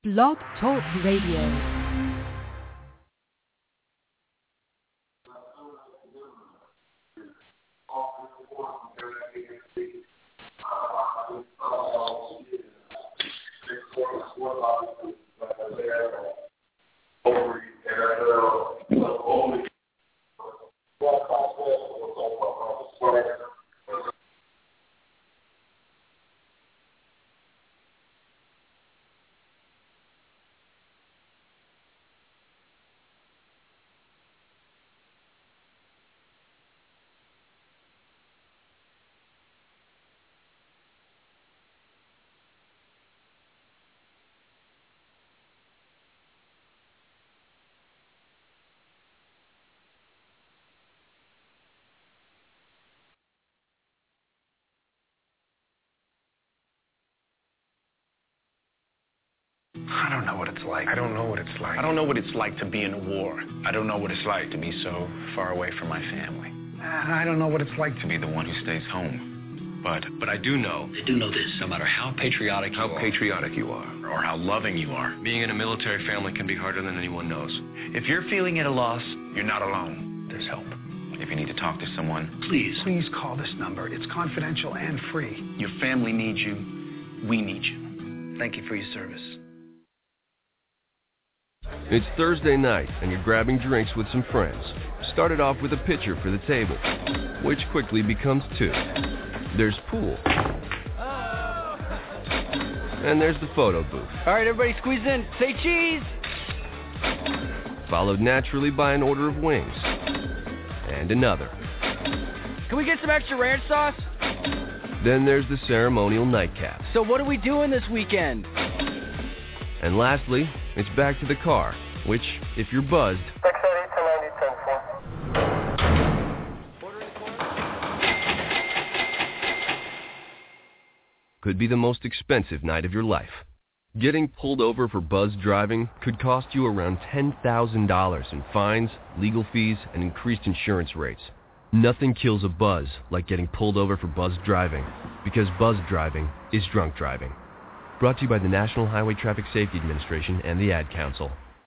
Blog Talk Radio. I don't know what it's like. I don't know what it's like. I don't know what it's like to be in a war. I don't know what it's like to be so far away from my family. I don't know what it's like to be the one who stays home. But I do know. I do know this. No matter how patriotic you are, or how loving you are, being in a military family can be harder than anyone knows. If you're feeling at a loss, you're not alone. There's help. If you need to talk to someone, please call this number. It's confidential and free. Your family needs you. We need you. Thank you for your service. It's Thursday night, and you're grabbing drinks with some friends. Started off with a pitcher for the table, which quickly becomes two. There's pool. And there's the photo booth. All right, everybody squeeze in. Say cheese! Followed naturally by an order of wings. And another. Can we get some extra ranch sauce? Then there's the ceremonial nightcap. So what are we doing this weekend? And lastly, it's back to the car, which, if you're buzzed, could be the most expensive night of your life. Getting pulled over for buzz driving could cost you around $10,000 in fines, legal fees, and increased insurance rates. Nothing kills a buzz like getting pulled over for buzz driving, because buzz driving is drunk driving. Brought to you by the National Highway Traffic Safety Administration and the Ad Council.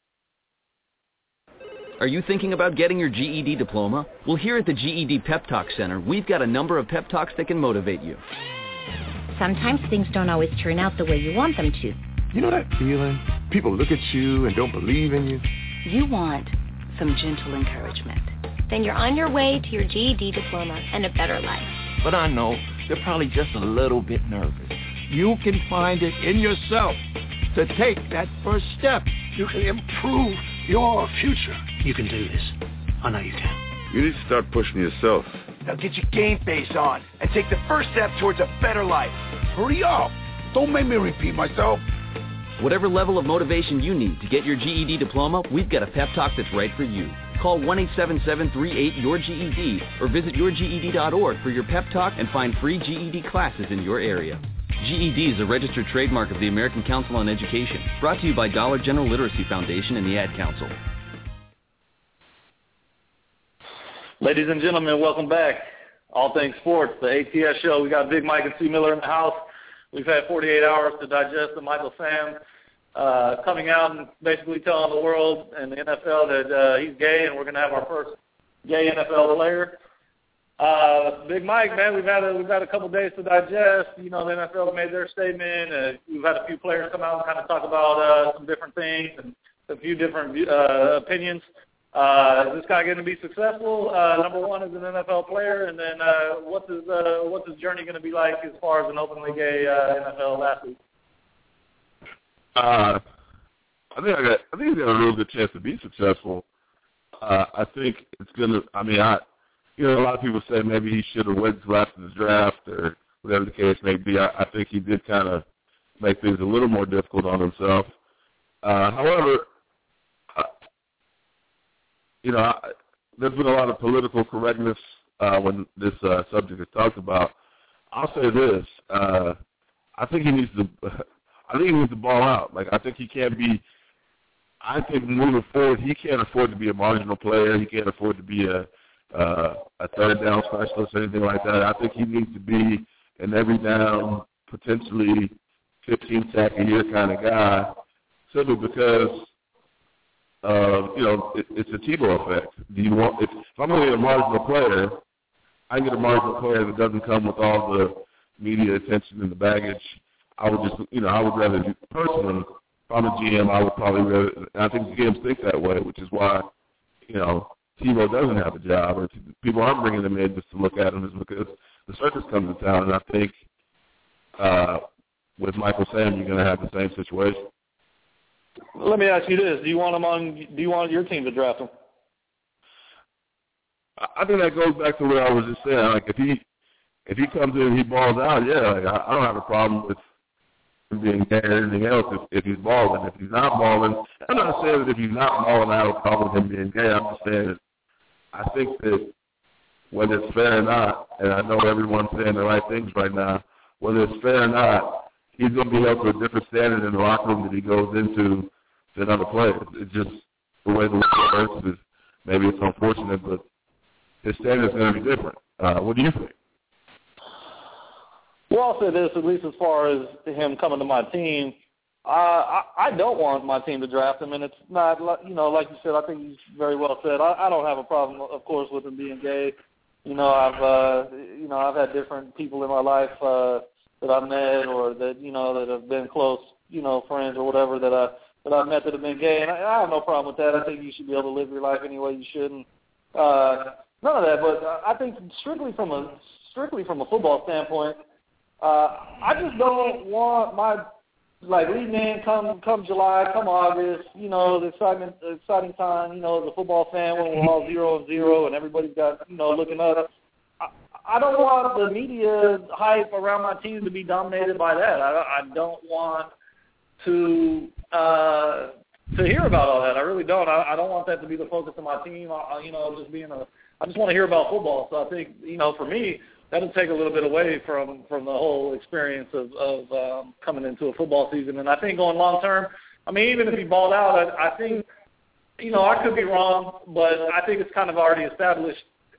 Are you thinking about getting your GED diploma? Well, here at the GED Pep Talk Center, we've got a number of pep talks that can motivate you. Sometimes things don't always turn out the way you want them to. You know that feeling? People look at you and don't believe in you. You want some gentle encouragement. Then you're on your way to your GED diploma and a better life. But I know they're probably just a little bit nervous. You can find it in yourself to take that first step. You can improve your future. You can do this. I know you can. You need to start pushing yourself. Now get your game face on and take the first step towards a better life. Hurry up. Don't make me repeat myself. Whatever level of motivation you need to get your GED diploma, we've got a pep talk that's right for you. Call 1-877-38-YOUR-GED or visit yourged.org for your pep talk and find free GED classes in your area. GED is a registered trademark of the American Council on Education. Brought to you by Dollar General Literacy Foundation and the Ad Council. Ladies and gentlemen, welcome back. All Things Sports, the ATS show. We got Big Mike and C. Miller in the house. We've had 48 hours to digest the Michael Sam coming out and basically telling the world and the NFL that he's gay, and we're going to have our first gay NFL player. Big Mike, man, we've had a couple days to digest. You know, the NFL made their statement. We've had a few players come out and kind of talk about some different things and a few different opinions. Is this guy going to be successful? Number one, as an NFL player, and then what's his journey going to be like as far as an openly gay NFL athlete? I think he's got a real good chance to be successful. I think it's gonna. I mean, a lot of people say maybe he should have waited till after the draft or whatever the case may be. I think he did kind of make things a little more difficult on himself. However, there's been a lot of political correctness when this subject is talked about. I'll say this: I think he needs to ball out. Like, I think he can't be. I think moving forward, he can't afford to be a marginal player. He can't afford to be a third down specialist or anything like that. I think he needs to be an every down, potentially 15 sack a year kind of guy. simply because it's a Tebow effect. Do you want if I'm going to get a marginal player, I can get a marginal player that doesn't come with all the media attention and the baggage. I would just, I would rather personally, if I'm a GM, I would probably rather, and I think GMs think that way, which is why, Tebow doesn't have a job, or people aren't bringing him in just to look at him, is because the circus comes to town, and I think with Michael Sam, you're going to have the same situation. Let me ask you this: do you want your team to draft him? I think that goes back to what I was just saying. Like if he comes in and he balls out, yeah, like I don't have a problem with him being gay or anything else if he's balling. If he's not balling, I'm not saying that if he's not balling, I have a problem with him being gay. I'm just saying that I think that whether it's fair or not, and I know everyone's saying the right things right now, whether it's fair or not, he's going to be held to a different standard in the locker room that he goes into than other players. It's just the way the league works. Is maybe it's unfortunate, but his standard is going to be different. What do you think? Well, I'll say this, at least as far as him coming to my team, I don't want my team to draft him, and it's not, like you said, I think you very well said. I don't have a problem, of course, with him being gay. I've had different people in my life that I've met or that, that have been close, friends or whatever that I've met that have been gay, and I have no problem with that. I think you should be able to live your life any way you should. And, none of that, but I think strictly from a football standpoint, I just don't want my lead man come July, come August, the exciting time, as a football fan when we're all 0-0 and everybody's got, looking up. I don't want the media hype around my team to be dominated by that. I don't want to hear about all that. I really don't. I don't want that to be the focus of my team. I just want to hear about football. So I think, for me, that'll take a little bit away from the whole experience of coming into a football season. And I think going long term, even if he balled out, I think, I could be wrong, but I think it's kind of already established.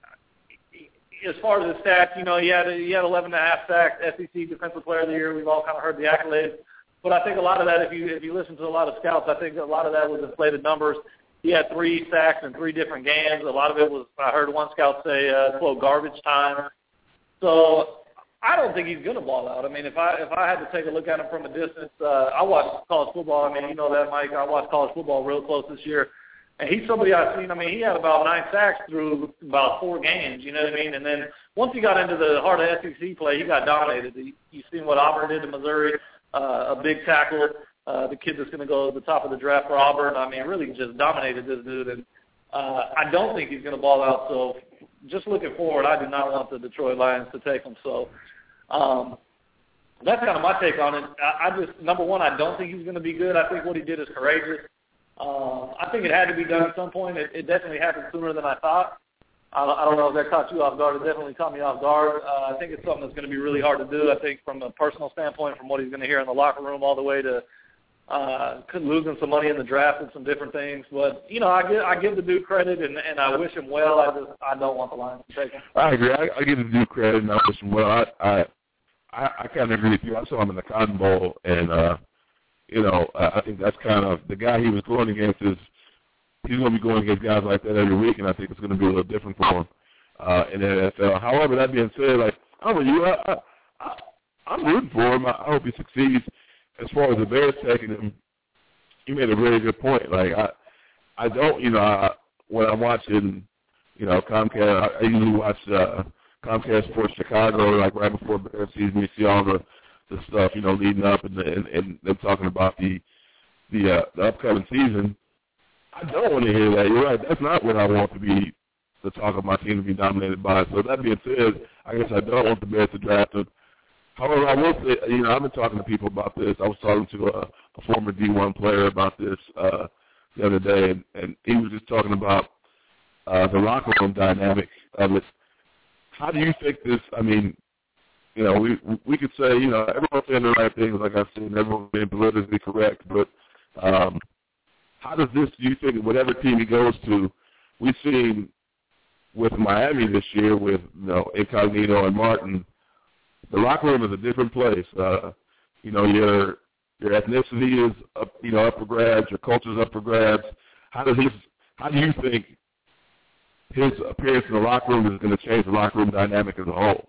As far as the stats, he had 11.5 sacks, SEC Defensive Player of the Year. We've all kind of heard the accolades. But I think a lot of that, if you listen to a lot of scouts, I think a lot of that was inflated numbers. He had 3 sacks in 3 different games. A lot of it was, I heard one scout say, quote, garbage time. So I don't think he's going to ball out. If I had to take a look at him from a distance, I watch college football. You know that, Mike. I watch college football real close this year. And he's somebody I've seen. He had about 9 sacks through about 4 games, you know what I mean? And then once he got into the heart of SEC play, he got dominated. You've seen what Auburn did to Missouri, a big tackle, the kid that's going to go to the top of the draft for Auburn. Really just dominated this dude. And I don't think he's going to ball out. So just looking forward, I do not want the Detroit Lions to take him. So that's kind of my take on it. Number one, I don't think he's going to be good. I think what he did is courageous. I think it had to be done at some point. It definitely happened sooner than I thought. I don't know if that caught you off guard. It definitely caught me off guard. I think it's something that's going to be really hard to do. I think from a personal standpoint, from what he's going to hear in the locker room all the way to losing some money in the draft and some different things. But, I give the dude credit, and I wish him well. I don't want the Lions to take him. I agree. I give the dude credit, and I wish him well. I kind of agree with you. I saw him in the Cotton Bowl, and I think that's kind of the guy he was going against he's going to be going against guys like that every week, and I think it's going to be a little different for him in the NFL. However, that being said, I'm rooting for him. I hope he succeeds. As far as the Bears taking him, you made a really good point. I don't, when I'm watching, Comcast, I usually watch Comcast Sports Chicago, right before Bears season. You see all the stuff, leading up and them talking about the upcoming season. I don't want to hear that. You're right. That's not what I want to be, the talk of my team to be dominated by. So that being said, I guess I don't want the Bears to draft him. However, I will say, I've been talking to people about this. I was talking to a former D1 player about this the other day, and he was just talking about the locker room dynamic of it. How do you think this, we could say, everyone's saying the right things, like I said, and everyone's being politically correct, but how does this, do you think, whatever team he goes to, we've seen with Miami this year with, Incognito and Martin, the locker room is a different place. You're your ethnicity is up, up for grabs, your culture is up for grabs. How do you think his appearance in the locker room is going to change the locker room dynamic as a whole?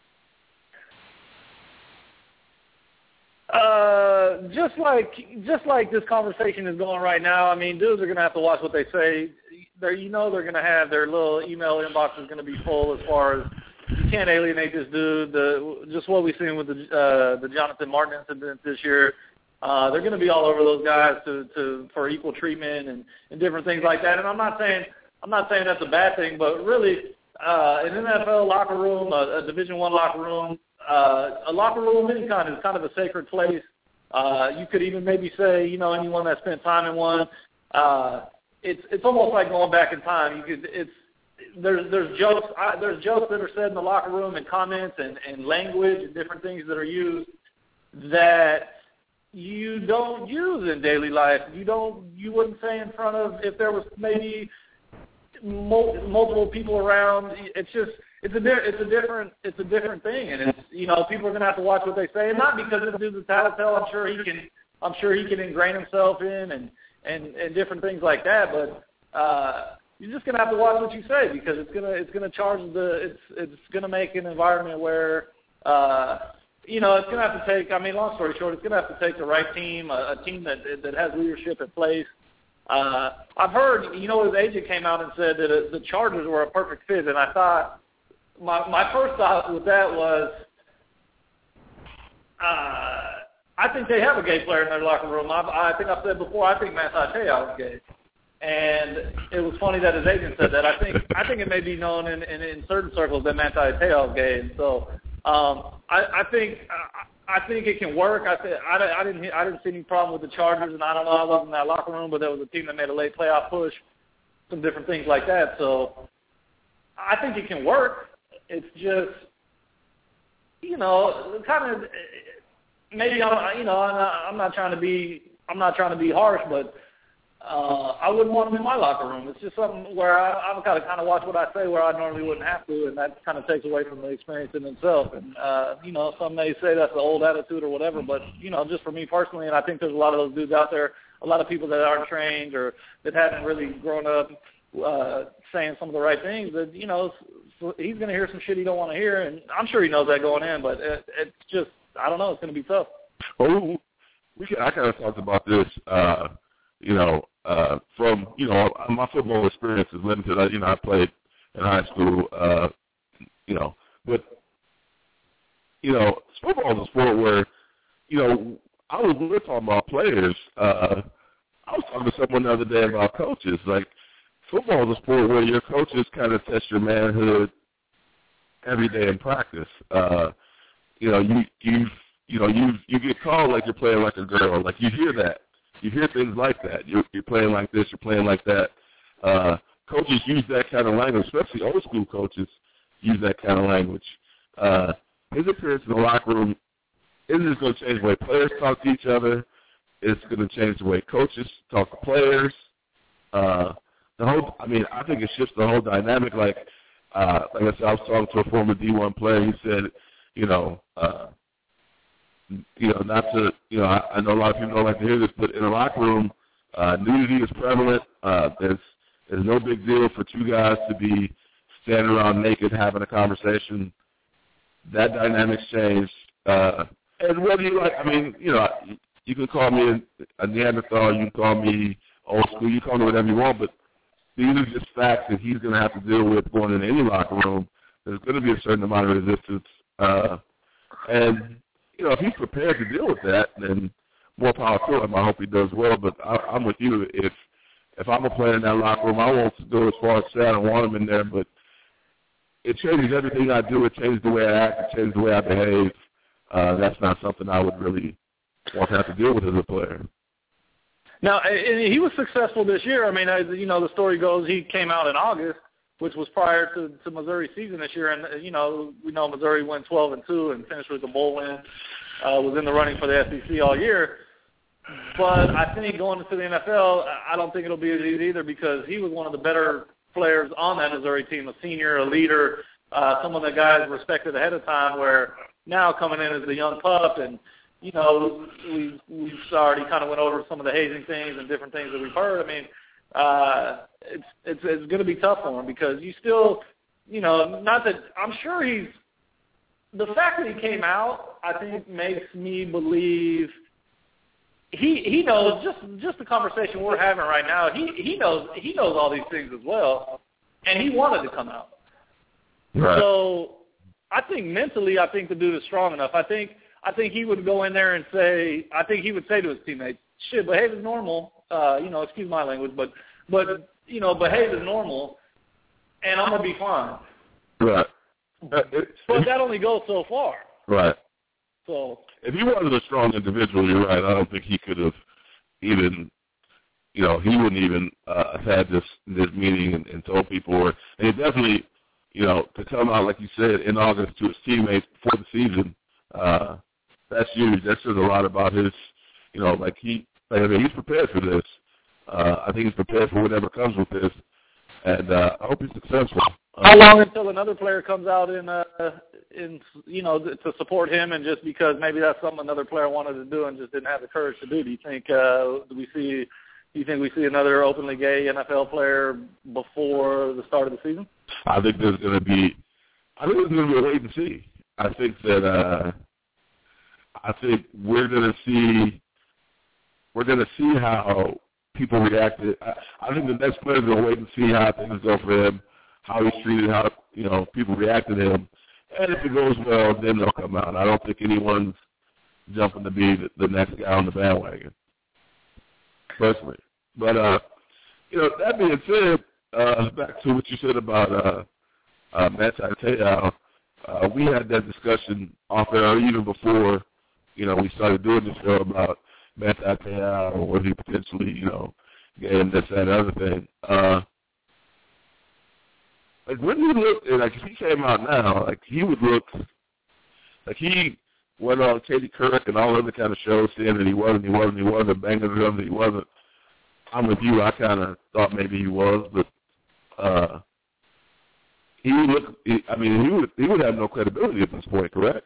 Just like this conversation is going right now, I mean, dudes are going to have to watch what they say. They're going to have their little email inbox is going to be full as far as you can't alienate this dude. Just what we've seen with the Jonathan Martin incident this year. They're going to be all over those guys for equal treatment and different things like that. And I'm not saying that's a bad thing, but really, an NFL locker room, a Division I locker room, a locker room of any kind is kind of a sacred place. You could even maybe say, anyone that spent time in one, it's almost like going back in time. There's jokes that are said in the locker room and comments and language and different things that are used that you don't use in daily life. You wouldn't say in front of, if there was maybe multiple people around. It's a different thing, and it's people are gonna have to watch what they say, and not because this dude's a tattletale. I'm sure he can ingrain himself in and different things like that. But you're just gonna have to watch what you say, because it's gonna make an environment where it's gonna have to take. I mean, long story short, it's gonna have to take the right team, a team that has leadership in place. I've heard, his agent came out and said that the Chargers were a perfect fit, and I thought. My first thought with that was, I think they have a gay player in their locker room. I think I've said before, I think Manti Te'o is gay, and it was funny that his agent said that. I think it may be known in certain circles that Manti Te'o is gay, and so I think it can work. I didn't see any problem with the Chargers, and I don't know, I wasn't in that locker room, but there was a team that made a late playoff push, some different things like that. So I think it can work. It's just, kind of, maybe I'm not trying to be harsh, but I wouldn't want them in my locker room. It's just something where I've got to kind of watch what I say, where I normally wouldn't have to, and that kind of takes away from the experience in itself. And some may say that's the old attitude or whatever, but just for me personally, and I think there's a lot of those dudes out there, a lot of people that aren't trained or that haven't really grown up saying some of the right things, that he's going to hear some shit he don't want to hear, and I'm sure he knows that going in, but it's just, I don't know, it's going to be tough. Well, I kind of talked about this, from, my football experience is limited. I played in high school, but, football is a sport where, we're talking about players. I was talking to someone the other day about coaches. Like, football is a sport where your coaches kind of test your manhood every day in practice. You get called like you're playing like a girl. Like, you hear that. You hear things like that. You're playing like this. You're playing like that. Coaches use that kind of language, especially old school coaches use that kind of language. His appearance in the locker room isn't just going to change the way players talk to each other. It's going to change the way coaches talk to players. I think it shifts the whole dynamic. Like I said, I was talking to a former D1 player. He said, not to, I know a lot of people don't like to hear this, but in a locker room, nudity is prevalent. There's no big deal for two guys to be standing around naked having a conversation. That dynamic's changed. And whether you like, you can call me a Neanderthal, you can call me old school, you can call me whatever you want, but these are just facts that he's going to have to deal with going into any locker room. There's going to be a certain amount of resistance. And if he's prepared to deal with that, then more power to him. I hope he does well. But I'm with you. If I'm a player in that locker room, I won't go as far as say I don't want him in there, but it changes everything I do. It changes the way I act. It changes the way I behave. That's not something I would really want to have to deal with as a player. Now, he was successful this year. I mean, the story goes he came out in August, which was prior to Missouri's season this year. And, we know Missouri went 12-2 and finished with a bowl win, was in the running for the SEC all year. But I think going into the NFL, I don't think it'll be as easy either, because he was one of the better players on that Missouri team, a senior, a leader, someone that guys respected ahead of time, where now coming in as the young pup and you know, we've already kind of went over some of the hazing things and different things that we've heard. I mean, it's going to be tough for him because you still, you know, not that I'm sure the fact that he came out, I think makes me believe he knows just the conversation we're having right now. He knows all these things as well, and he wanted to come out. Right. So I think mentally, I think the dude is strong enough. I think he would go in there and say, I think he would say to his teammates, "Shit, behave as normal." You know, excuse my language, but you know, behave as normal, and I'm gonna be fine. Right. But that only goes so far. Right. So if he wasn't a strong individual, you're right. I don't think he could have even, you know, he wouldn't even have had this meeting and told people. And he definitely, you know, to come out, like you said, in August to his teammates before the season, that's huge. That says a lot about his, you know, like he's prepared for this. I think he's prepared for whatever comes with this, and I hope he's successful. How long until another player comes out in you know, to support him, and just because maybe that's something another player wanted to do and just didn't have the courage to do? Do you think we see another openly gay NFL player before the start of the season? I think there's going to be a wait and see. I think that we're going to see how people react. I think the next player is going to wait and see how things go for him, how he's treated, how, you know, people react to him. And if it goes well, then they'll come out. I don't think anyone's jumping to be the next guy on the bandwagon, personally. But, you know, that being said, back to what you said about Manti Te'o, we had that discussion off air even before, you know, we started doing this show about Manti Te'o or was he potentially, you know, getting this, that, and other thing. Like, when he looked, like, if he came out now, like, he would look, like, he went on Katie Couric and all other kind of shows saying that he wasn't, banging the drums that he wasn't. I'm with you. I kind of thought maybe he was, but he would have no credibility at this point, correct?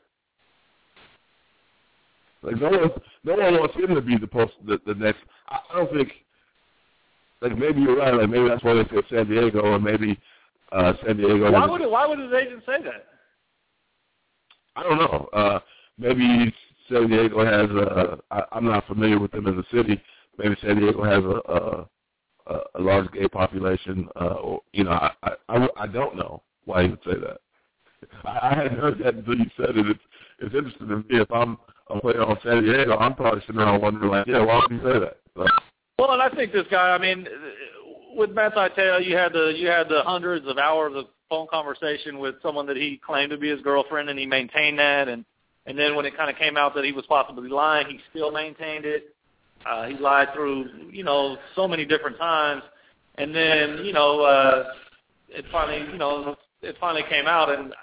Like, no one wants him to be the next. I don't think, like, maybe you're right. Like, maybe that's why they said San Diego, or maybe San Diego. Why would his agent say that? I don't know. Maybe San Diego has I'm not familiar with them as a city. Maybe San Diego has a large gay population. Or, you know, I don't know why he would say that. I hadn't heard that until you said it. It's interesting to me. If I'm a player on San Diego, I'm probably sitting around wondering, like, yeah, why would he say that? So. Well, and I think this guy, I mean, with Manti Te'o, you had the hundreds of hours of phone conversation with someone that he claimed to be his girlfriend, and he maintained that. And then when it kind of came out that he was possibly lying, he still maintained it. He lied through, you know, so many different times. And then, you know, it finally came out, and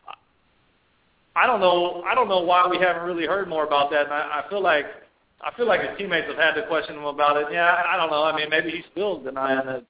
I don't know why we haven't really heard more about that. And I feel like his teammates have had to question him about it. Yeah, I don't know. I mean, maybe he's still denying it.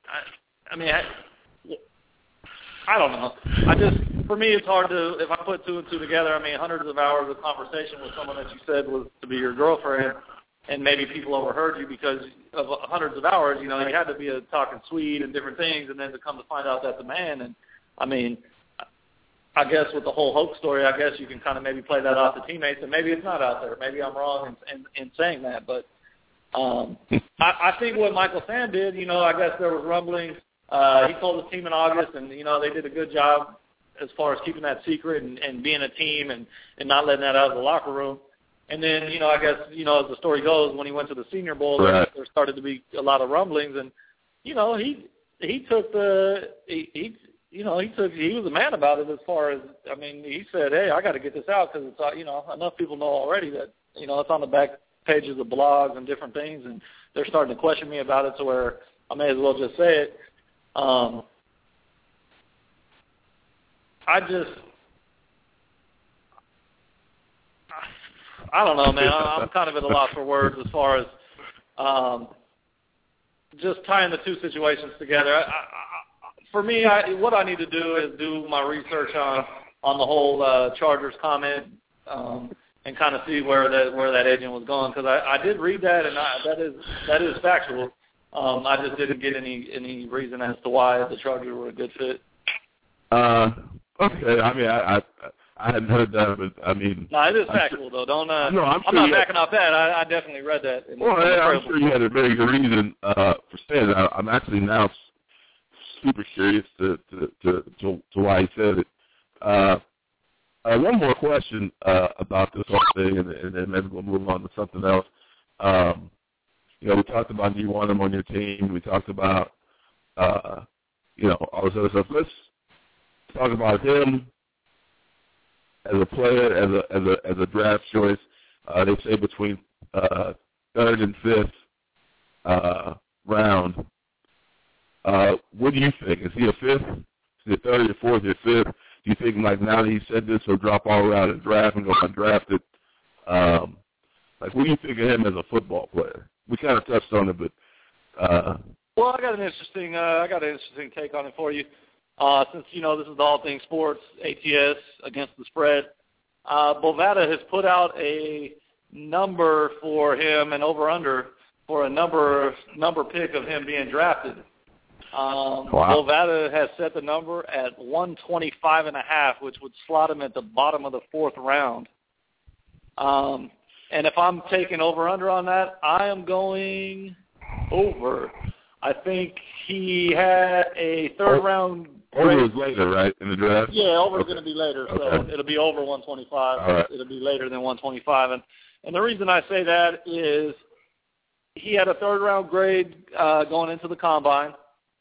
I don't know. For me, it's hard to, if I put two and two together, I mean, hundreds of hours of conversation with someone that you said was to be your girlfriend, and maybe people overheard you because of hundreds of hours, you know, you had to be talking sweet and different things, and then to come to find out that's a man. And, I mean, I guess with the whole hoax story, I guess you can kind of maybe play that off to teammates, and maybe it's not out there. Maybe I'm wrong in saying that. But I think what Michael Sam did, you know, I guess there was rumblings. He told his team in August, and, you know, they did a good job as far as keeping that secret and being a team and not letting that out of the locker room. And then, you know, I guess, you know, as the story goes, when he went to the Senior Bowl, right, there started to be a lot of rumblings. And, you know, he was a man about it as far as, I mean, he said, hey, I got to get this out because it's, you know, enough people know already that, you know, it's on the back pages of blogs and different things, and they're starting to question me about it to where I may as well just say it. I don't know, man. I'm kind of at a loss for words as far as just tying the two situations together. For me, what I need to do is do my research on the whole Chargers comment. and kind of see where that agent was going, because I did read that, and that is factual. I just didn't get any reason as to why the Chargers were a good fit. Okay. I mean, I hadn't heard that, but I mean. No, it is factual though. Don't. I'm not backing off that. I definitely read that. I'm sure you had a very good reason for saying that. I'm actually now super curious to why he said it. One more question about this whole thing, and then maybe we'll move on to something else. We talked about you want him on your team. We talked about, all this other stuff. Let's talk about him as a player, as a draft choice. They say between third and fifth round. What do you think? Is he a fifth? Is he a third or fourth or fifth? Do you think, like, now that he said this, he'll drop all around the draft and go undrafted? What do you think of him as a football player? We kind of touched on it, but well, I got an interesting take on it for you. Since this is the All Things Sports ATS against the spread, Bovada has put out a number for him and over under for a number pick of him being drafted. Wow. Bovada has set the number at 125.5, which would slot him at the bottom of the fourth round. And if I'm taking over-under on that, I am going over. I think he had a third-round grade. Over is later, right, in the draft? Yeah, over is going to be later, so it'll be over 125. Right. It'll be later than 125. And the reason I say that is he had a third-round grade going into the combine.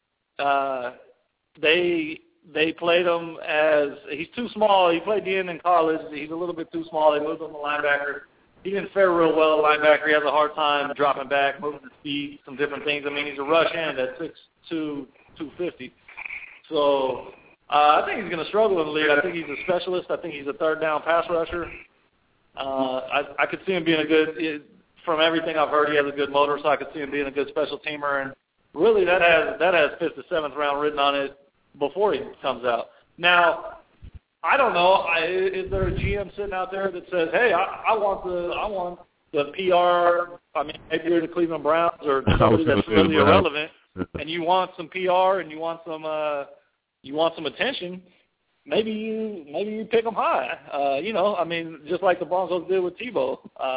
They played him as he's too small. He played the end in college. He's a little bit too small. They moved him to linebacker. He didn't fare real well at linebacker. He has a hard time dropping back, moving his feet, some different things. I mean, he's a rush end at 6'2", 250. So I think he's going to struggle in the league. I think he's a specialist. I think he's a third down pass rusher. I could see him being from everything I've heard, he has a good motor, so I could see him being a good special teamer. And really, that has fifth to seventh round written on it before he comes out. Now, I don't know. Is there a GM sitting out there that says, "Hey, I want the PR"? I mean, maybe you're the Cleveland Browns or somebody that's really irrelevant, and you want some PR and you want some attention. Maybe you pick them high. I mean, just like the Broncos did with Tebow.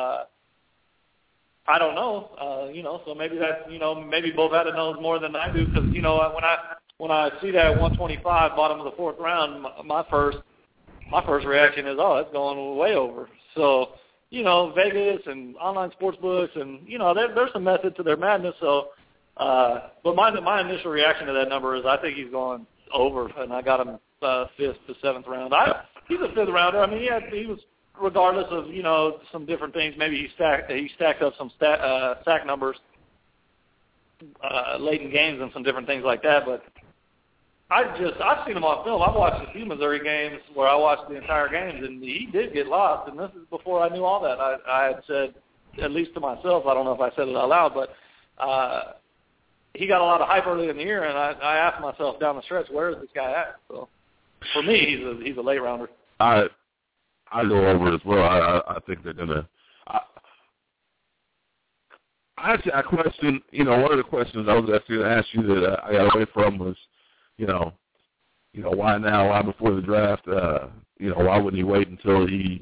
I don't know. So maybe that's maybe Bovada knows more than I do, because when I see that 125 bottom of the fourth round, my first reaction is, oh, that's going way over. So, Vegas and online sports books and, there's some method to their madness. So, but my initial reaction to that number is I think he's going over, and I got him fifth to seventh round. He's a fifth rounder. I mean, he was, regardless of, some different things, maybe he stacked up some sack numbers late in games and some different things like that, but I've seen him on film. I've watched a few Missouri games where I watched the entire games, and he did get lost. And this is before I knew all that. I had said, at least to myself, I don't know if I said it out loud, but he got a lot of hype early in the year, and I asked myself down the stretch, where is this guy at? So for me, he's a late rounder. I go over as well. I think they're gonna. I question. One of the questions I was actually going to ask you that I got away from was, why now? Why before the draft? Why wouldn't he wait until he,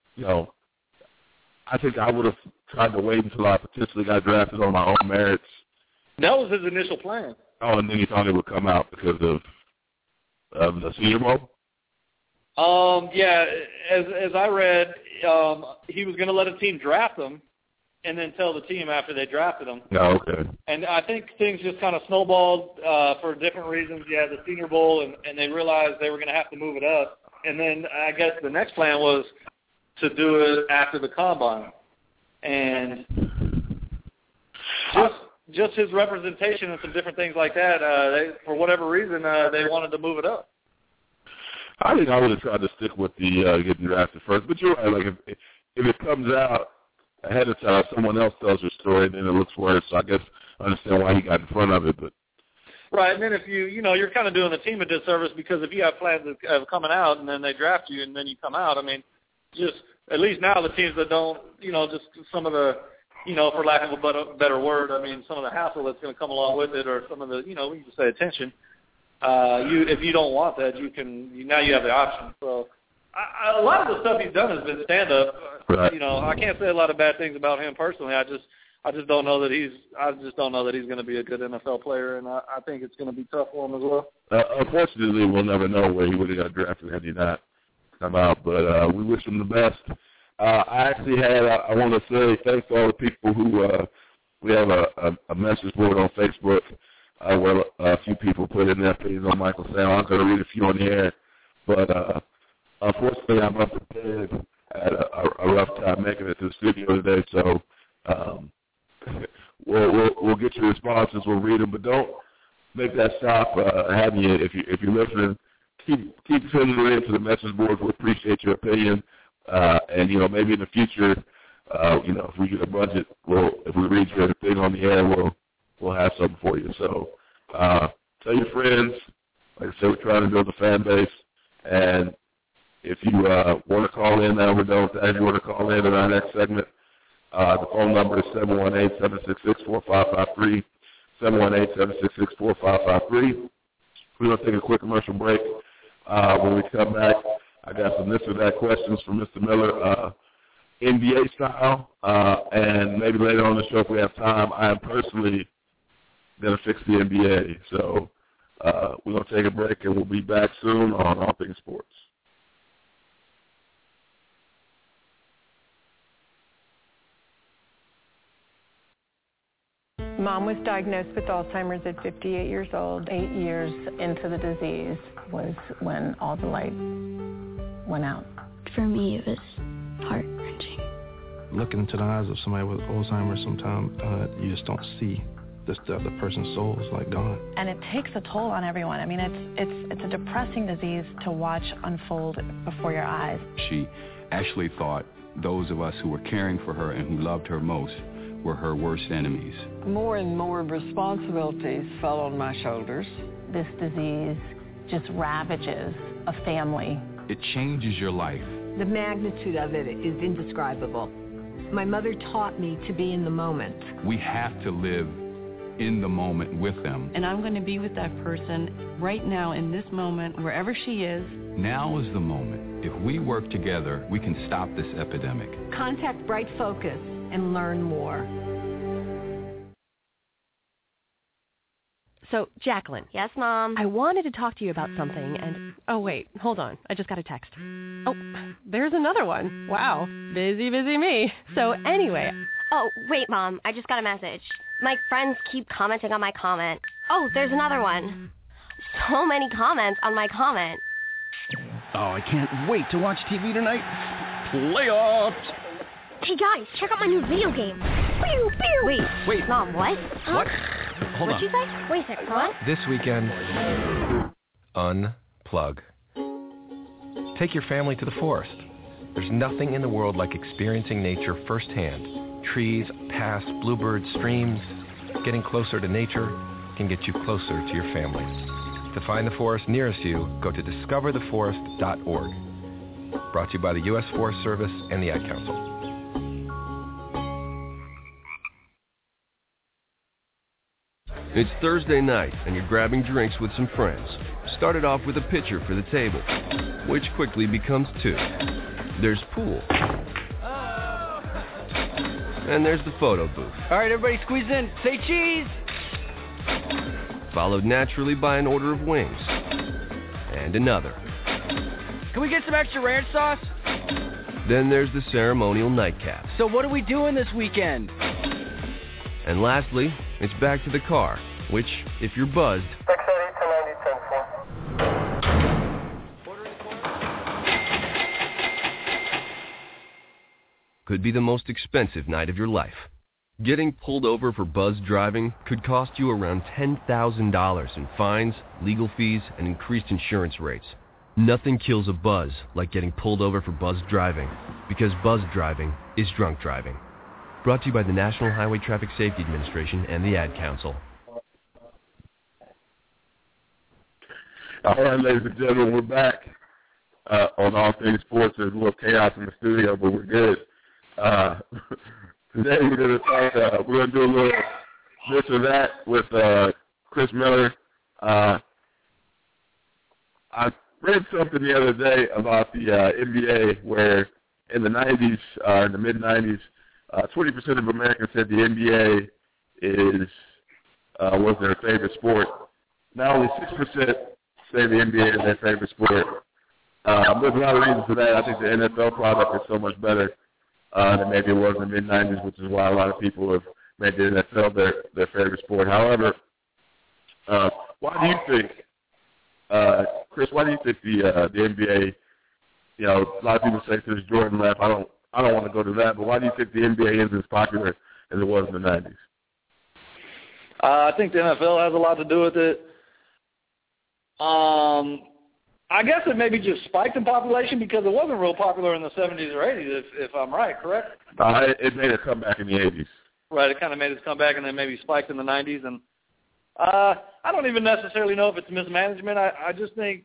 I think I would have tried to wait until I potentially got drafted on my own merits. That was his initial plan. Oh, and then he thought it would come out because of the Senior Bowl? Yeah, as I read, he was going to let a team draft him and then tell the team after they drafted him. Oh, okay. And I think things just kind of snowballed for different reasons. You had the Senior Bowl, and they realized they were going to have to move it up. And then I guess the next plan was to do it after the Combine. And just his representation and some different things like that, for whatever reason, they wanted to move it up. I think I would have tried to stick with the getting drafted first. But you're right. Like, if it comes out ahead of time, someone else tells your story, then it looks worse. So I guess I understand why he got in front of it. But right, and then if you're kind of doing the team a disservice, because if you have plans of coming out and then they draft you and then you come out, I mean, just at least now the teams that don't, just some of the, for lack of a better word, I mean, some of the hassle that's going to come along with it, or some of the, we can just say attention. If you don't want that, now you have the option. So a lot of the stuff he's done has been stand-up. Right. I can't say a lot of bad things about him personally. I just don't know that he's going to be a good NFL player, and I think it's going to be tough for him as well. Unfortunately, we'll never know where he would have got drafted had he not come out, but we wish him the best. I want to say thanks to all the people who we have a message board on Facebook where a few people put in their opinions on Michael Sam. I'm going to read a few on the air, but unfortunately I'm up to bed. I had a rough time making it to the studio today, so we'll get your responses. We'll read them, but don't make that stop having you. If you're listening, keep sending it into the message board. We appreciate your opinion. And maybe in the future, if we get a budget, if we read your thing on the air, we'll have something for you. So tell your friends. Like I said, we're trying to build a fan base. And if you want to call in, now we're done with that. If you want to call in our next segment, the phone number is 718-766-4553. 718-766-4553. We're going to take a quick commercial break. When we come back, I got some this or that questions from Mr. Miller, NBA style, and maybe later on in the show if we have time, I am personally going to fix the NBA. So we're going to take a break, and we'll be back soon on All Things Sports. Mom was diagnosed with Alzheimer's at 58 years old. 8 years into the disease was when all the light went out. For me, it was heart-wrenching. Looking into the eyes of somebody with Alzheimer's, sometimes you just don't see the person's soul is like gone. And it takes a toll on everyone. I mean, it's a depressing disease to watch unfold before your eyes. She actually thought those of us who were caring for her and who loved her most were her worst enemies. More and more responsibilities fell on my shoulders. This disease just ravages a family. It changes your life. The magnitude of it is indescribable. My mother taught me to be in the moment. We have to live in the moment with them. And I'm going to be with that person right now in this moment, wherever she is. Now is the moment. If we work together, we can stop this epidemic. Contact Bright Focus and learn more. So, Jacqueline. Yes, Mom? I wanted to talk to you about something, and... Oh, wait, hold on. I just got a text. Oh, there's another one. Wow. Busy me. So, anyway... Oh, wait, Mom. I just got a message. My friends keep commenting on my comment. Oh, there's another one. So many comments on my comment. Oh, I can't wait to watch TV tonight. Playoffs! Hey, guys, check out my new video game. Pew, pew. Wait. Mom, what? What? Hold on. What'd you say? Wait a second, what? This weekend, unplug. Take your family to the forest. There's nothing in the world like experiencing nature firsthand. Trees, paths, bluebirds, streams. Getting closer to nature can get you closer to your family. To find the forest nearest you, go to discovertheforest.org. Brought to you by the U.S. Forest Service and the Ad Council. It's Thursday night, and you're grabbing drinks with some friends. Started off with a pitcher for the table, which quickly becomes two. There's pool. And there's the photo booth. All right, everybody squeeze in. Say cheese! Followed naturally by an order of wings. And another. Can we get some extra ranch sauce? Then there's the ceremonial nightcap. So what are we doing this weekend? And lastly, it's back to the car, which, if you're buzzed, could be the most expensive night of your life. Getting pulled over for buzz driving could cost you around $10,000 in fines, legal fees, and increased insurance rates. Nothing kills a buzz like getting pulled over for buzz driving, because buzz driving is drunk driving. Brought to you by the National Highway Traffic Safety Administration and the Ad Council. All right, ladies and gentlemen, we're back. on All Things Sports. There's a little chaos in the studio, but we're good. Today we're going to talk. We're going to do a little this or that with Chris Miller. I read something the other day about the NBA where in the 90s, in the mid-90s, 20% of Americans said the NBA was their favorite sport. Now only 6% say the NBA is their favorite sport. There's a lot of reasons for that. I think the NFL product is so much better than maybe it was in the mid-90s, which is why a lot of people have made the NFL their favorite sport. However, why do you think, Chris, why do you think the NBA, you know, a lot of people say since Jordan left, I don't want to go to that, but why do you think the NBA is as popular as it was in the 90s? I think the NFL has a lot to do with it. I guess it maybe just spiked in population because it wasn't real popular in the 70s or 80s, if I'm right, correct? It made a comeback in the 80s. Right, it kind of made its comeback and then maybe spiked in the 90s. And I don't even necessarily know if it's mismanagement. I just think,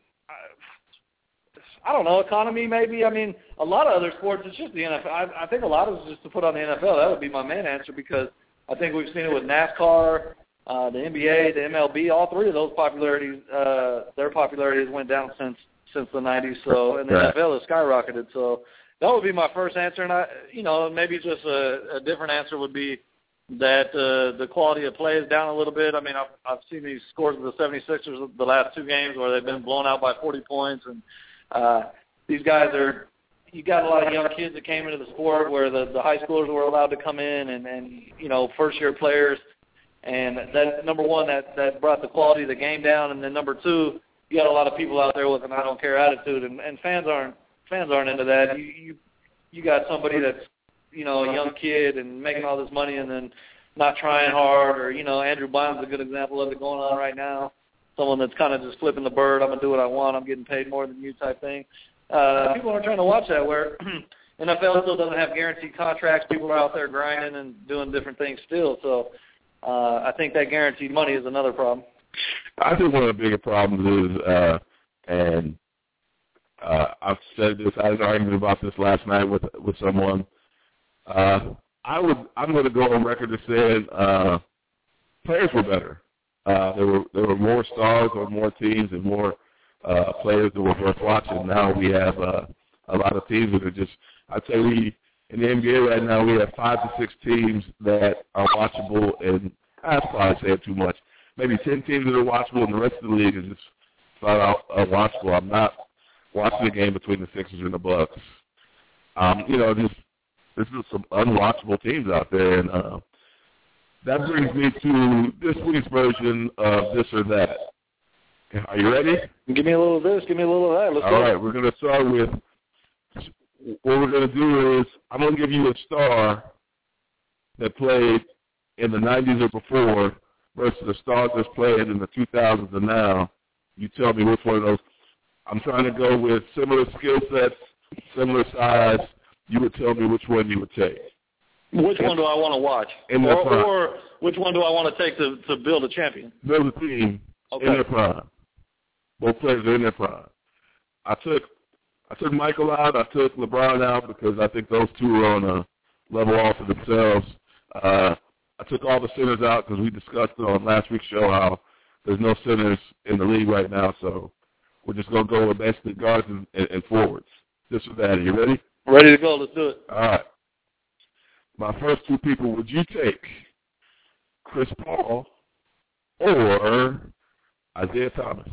I don't know, economy maybe. I mean, a lot of other sports, it's just the NFL. I think a lot of it's just to put on the NFL. That would be my main answer because I think we've seen it with NASCAR, the NBA, the MLB, all three of those popularities, their popularities went down since the 90s. So, and the NFL has skyrocketed. So that would be my first answer. And maybe just a different answer would be that the quality of play is down a little bit. I mean, I've seen these scores of the 76ers the last two games where they've been blown out by 40 points, and these guys you got a lot of young kids that came into the sport where the high schoolers were allowed to come in and first-year players. And that, number one, that brought the quality of the game down. And then number two, you got a lot of people out there with an I don't care attitude, and fans aren't into that. You got somebody that's, a young kid and making all this money and then not trying hard, or, Andrew Bynum's a good example of it going on right now. Someone that's kind of just flipping the bird, I'm going to do what I want, I'm getting paid more than you type thing. People aren't trying to watch that, where NFL still doesn't have guaranteed contracts. People are out there grinding and doing different things still. So I think that guaranteed money is another problem. I think one of the bigger problems is, I've said this, I had an argument about this last night with someone. I'm going to go on record as saying players were better. There were more stars or more teams and more players that were worth watching. Now we have a lot of teams that are just, I'd say in the NBA right now we have 5 to 6 teams that are watchable, and I'd probably say it too much. Maybe 10 teams that are watchable, and the rest of the league is just flat out unwatchable. I'm not watching the game between the Sixers and the Bucks. There's just some unwatchable teams out there, and that brings me to this week's version of This or That. Are you ready? Give me a little of this, give me a little of that. Let's go. All right, we're going to start with, what we're going to do is, I'm going to give you a star that played in the 90s or before versus the stars that's played in the 2000s and now. You tell me which one of those. I'm trying to go with similar skill sets, similar size. You would tell me which one you would take. Which one do I want to watch? Or which one do I want to take to build a champion? Build a team in their prime. Both players are in their prime. I took Michael out. I took LeBron out because I think those two are on a level all to themselves. I took all the centers out because we discussed it on last week's show how there's no centers in the league right now, so we're just going to go with basically guards and forwards. This or that. Are you ready? Ready to go. Let's do it. All right. My first two people, would you take Chris Paul or Isaiah Thomas?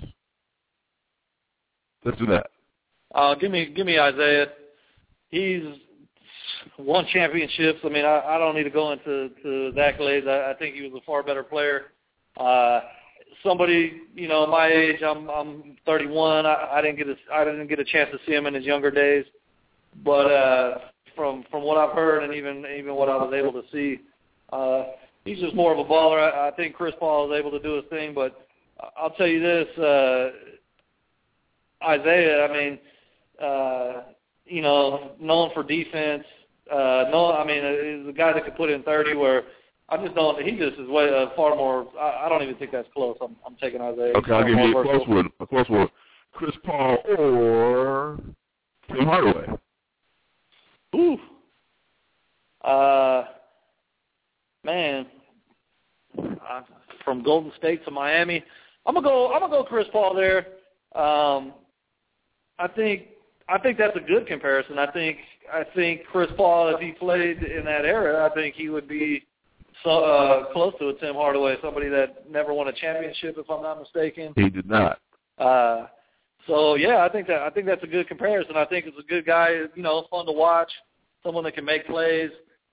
Let's do that. Give me Isaiah. He's won championships. I mean, I don't need to go into the accolades. I think he was a far better player. Somebody, my age, I'm 31. I didn't get a chance to see him in his younger days, but from what I've heard and even what I was able to see, he's just more of a baller. I think Chris Paul is able to do his thing, but I'll tell you this, Isaiah, I mean, known for defense, he's a guy that could put in 30 where I just don't, he just is way far more, I don't even think that's close. I'm taking Isaiah. Okay, I'll give you a close one. Chris Paul or Tim Hardaway. Ooh. Man. From Golden State to Miami, I'm gonna go Chris Paul there. I think that's a good comparison. I think Chris Paul, if he played in that era, I think he would be close to a Tim Hardaway, somebody that never won a championship, if I'm not mistaken. He did not. So yeah, I think that's a good comparison. I think it's a good guy, fun to watch, someone that can make plays,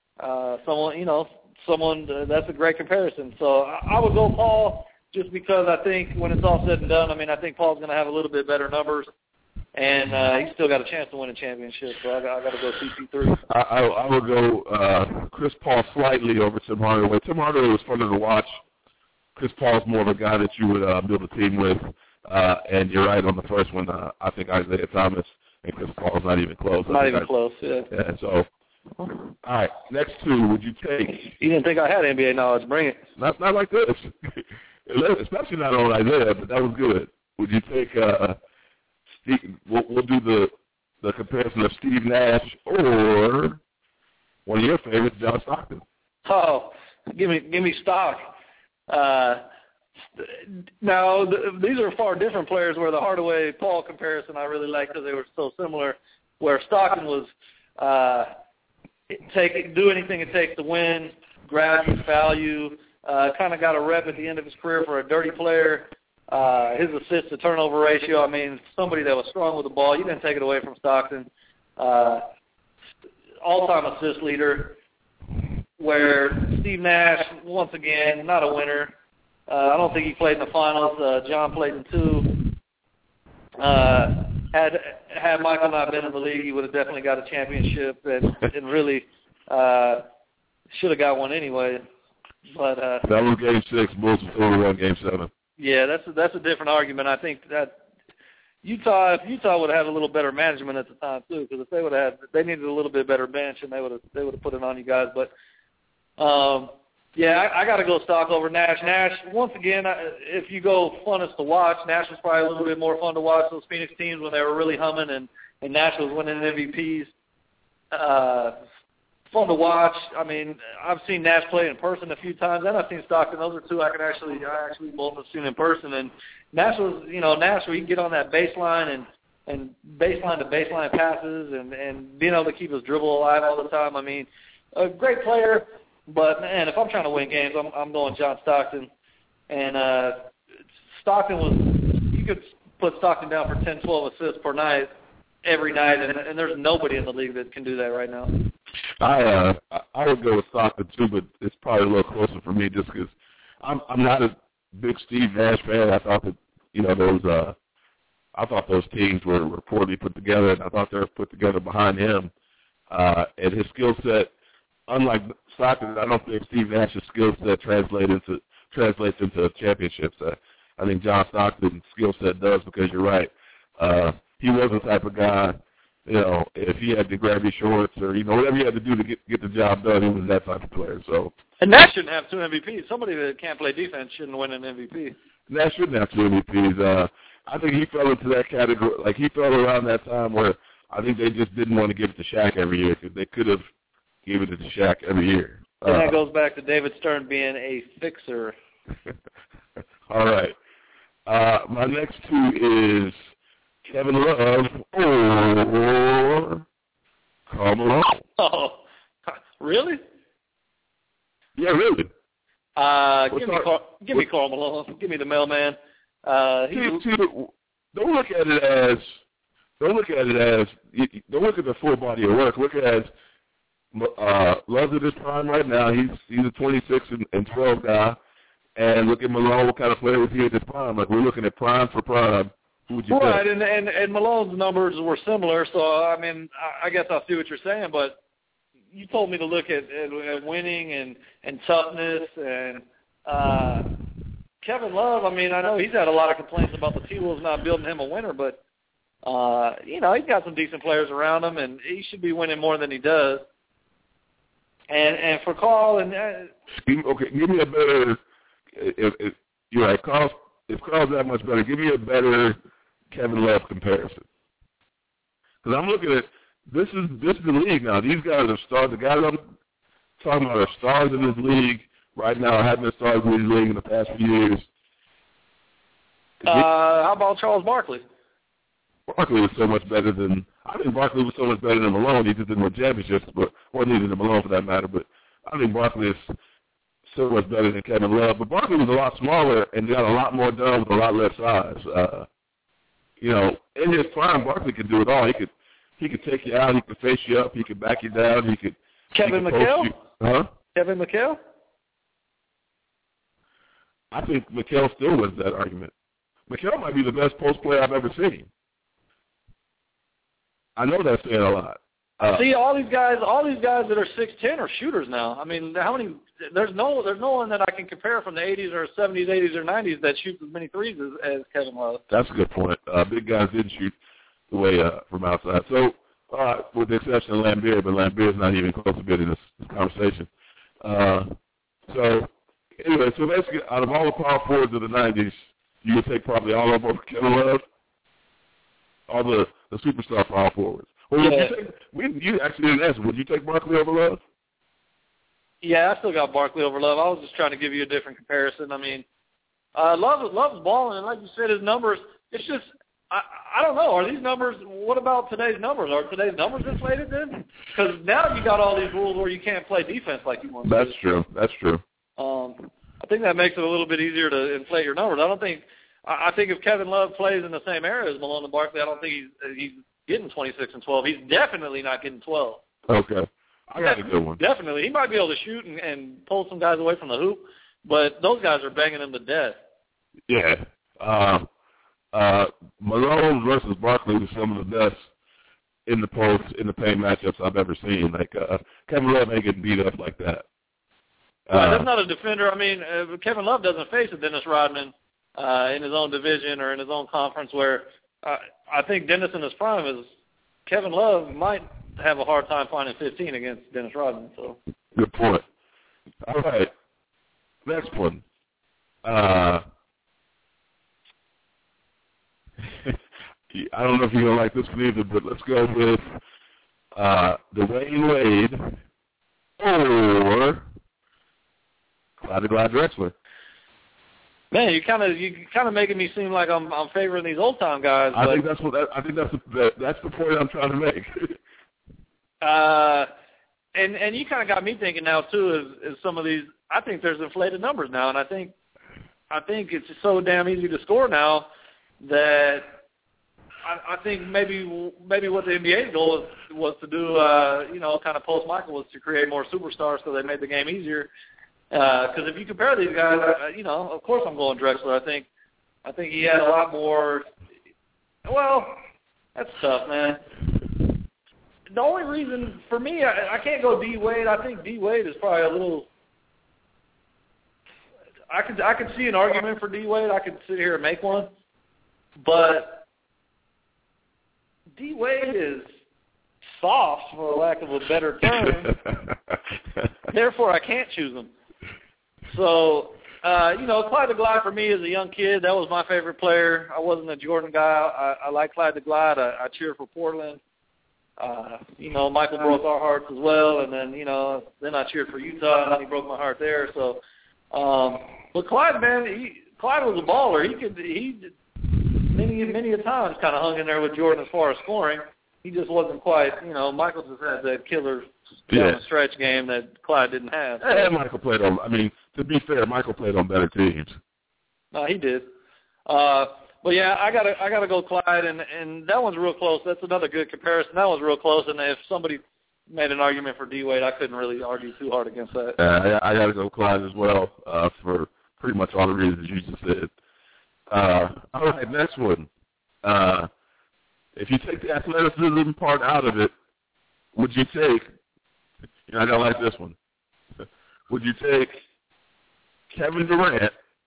someone that's a great comparison. So I would go Paul just because I think when it's all said and done, I think Paul's going to have a little bit better numbers, and he's still got a chance to win a championship. So I got to go CP3. I would go Chris Paul slightly over Tim Hardaway. Tim Hardaway was fun to watch. Chris Paul's more of a guy that you would build a team with, and you're right on the first one. I think Isaiah Thomas and Chris Paul's not even close. Not even close, yeah. Yeah, so. All right, next two, would you take? You didn't think I had NBA knowledge. Bring it. Not like this. Especially not on Isaiah, but that was good. Would you take Steve? We'll do the comparison of Steve Nash or one of your favorites, John Stockton. Oh, give me Stock. Now, these are far different players, where the Hardaway-Paul comparison I really like because they were so similar, where Stockton was do anything it takes to win, grab his value, kind of got a rep at the end of his career for a dirty player. His assist-to-turnover ratio, somebody that was strong with the ball. You didn't take it away from Stockton. All-time assist leader, where Steve Nash, once again, not a winner. I don't think he played in the finals. John played in two. Had Michael not been in the league, he would have definitely got a championship and really should have got one anyway. But that was Game 6. Bulls still won Game 7. Yeah, that's a different argument. I think that if Utah would have had a little better management at the time too, because if they needed a little bit better bench, and they would have put it on you guys. But yeah, I got to go Stock over Nash. Nash, once again, if you go funnest to watch, Nash was probably a little bit more fun to watch, those Phoenix teams when they were really humming and Nash was winning MVPs. Fun to watch. I've seen Nash play in person a few times, and I've seen Stockton. Those are two I actually both have seen in person. And Nash was, Nash where he can get on that baseline and baseline to baseline passes and being able to keep his dribble alive all the time. A great player. But, man, if I'm trying to win games, I'm going John Stockton. And Stockton you could put Stockton down for 10, 12 assists per night every night, and there's nobody in the league that can do that right now. I would go with Stockton, too, but it's probably a little closer for me just because I'm not a big Steve Nash fan. I thought that, I thought those teams were poorly put together, and I thought they were put together behind him. And his skill set, unlike Stockton, I don't think Steve Nash's skill set translates into championships. I think John Stockton's skill set does, because you're right. He was the type of guy, if he had to grab his shorts or, whatever he had to do to get the job done, he was that type of player. So. And Nash shouldn't have 2 MVPs. Somebody that can't play defense shouldn't win an MVP. Nash shouldn't have 2 MVPs. I think he fell into that category. Like, he fell around that time where I think they just didn't want to give it to Shaq every year, because they could have given it to Shaq every year. And that goes back to David Stern being a fixer. All right. My next two is Kevin Love or Karl Malone. Oh, really? Yeah, really. Give me Karl Malone. Give me the mailman. Don't look at it as. Don't look at the full body of work. Look at Love's at his prime right now. He's a 26 and 12 guy. And look at Malone. What kind of player was he at his prime? Like, we're looking at prime for prime. Who would you pick? Right, and Malone's numbers were similar. So I guess I see what you're saying. But you told me to look at winning and toughness and Kevin Love. I know he's had a lot of complaints about the T-Wolves not building him a winner, but he's got some decent players around him, and he should be winning more than he does. And for Karl, okay, give me a better. If you're right, Karl. If Karl's that much better, give me a better Kevin Love comparison. Because I'm looking at this is the league now. These guys are stars. The guys I'm talking about are stars in this league right now. Have been stars in this league in the past few years. How about Charles Barkley? Barkley was so much better than I think Barkley was so much better than Malone. He just didn't win championships, but or neither than Malone for that matter. But I think Barkley is so much better than Kevin Love. But Barkley was a lot smaller and got a lot more done with a lot less size. In his prime, Barkley could do it all. He could take you out. He could face you up. He could back you down. He could. Kevin McHale? Huh? Kevin McHale? I think McHale still wins that argument. McHale might be the best post player I've ever seen. I know that's saying a lot. See, all these guys that are 6'10" are shooters now. I mean, how many? There's no one that I can compare from the 80s or 70s, 80s or 90s that shoots as many threes as Kevin Love. That's a good point. Big guys didn't shoot the way from outside. So, with the exception of Lambeer, but Lambier's not even close to being in this conversation. So, anyway, so basically, out of all the power forwards of the 90s, you would take probably all of them over Kevin Love, all the superstar power forwards. Well, yeah. You actually didn't answer. Would you take Barkley over Love? Yeah, I still got Barkley over Love. I was just trying to give you a different comparison. I mean, Love's balling, and like you said, his numbers, it's just, I don't know. Are these numbers, what about today's numbers? Are today's numbers inflated then? Because now you got all these rules where you can't play defense like you want to. That's true. I think that makes it a little bit easier to inflate your numbers. I think if Kevin Love plays in the same area as Malone and Barkley, I don't think he's getting 26 and 12. He's definitely not getting 12. Okay. I got a good one. Definitely. He might be able to shoot and pull some guys away from the hoop, but those guys are banging him to death. Yeah. Malone versus Barkley was some of the best in the paint matchups I've ever seen. Like, Kevin Love ain't getting beat up like that. That's not a defender. I mean, Kevin Love doesn't face a Dennis Rodman in his own division or in his own conference where I think Dennis in his prime is Kevin Love might have a hard time finding 15 against Dennis Rodman. So good point. All right, next one. I don't know if you're gonna like this one either, but let's go with Dwayne Wade or Clyde Drexler. Man, you kind of making me seem like I'm favoring these old time guys. I think that's the point I'm trying to make. And you kind of got me thinking now too. Is some of these? I think there's inflated numbers now, and I think it's so damn easy to score now that I think maybe what the NBA's goal was to do, kind of post Michael, was to create more superstars, so they made the game easier. Because if you compare these guys, of course I'm going Drexler. I think he had a lot more. Well, that's tough, man. The only reason for me, I can't go D Wade. I think D Wade is probably a little. I could see an argument for D Wade. I could sit here and make one, but D Wade is soft, for lack of a better term. Therefore, I can't choose him. So, Clyde the Glide for me as a young kid, that was my favorite player. I wasn't a Jordan guy. I like Clyde the Glide. I cheered for Portland. Michael broke our hearts as well, and then, then I cheered for Utah, and then he broke my heart there. So, but Clyde, man, Clyde was a baller. He many a times kind of hung in there with Jordan as far as scoring. He just wasn't quite, Michael just had that killer down the stretch game that Clyde didn't have. So. And Michael played on, to be fair, Michael played on better teams. No, he did. But yeah, I gotta go Clyde, and that one's real close. That's another good comparison. That one's real close, and if somebody made an argument for D Wade, I couldn't really argue too hard against that. I gotta go Clyde as well for pretty much all the reasons you just said. All right, next one. If you take the athleticism part out of it, would you take? I don't like this one. Would you take Kevin Durant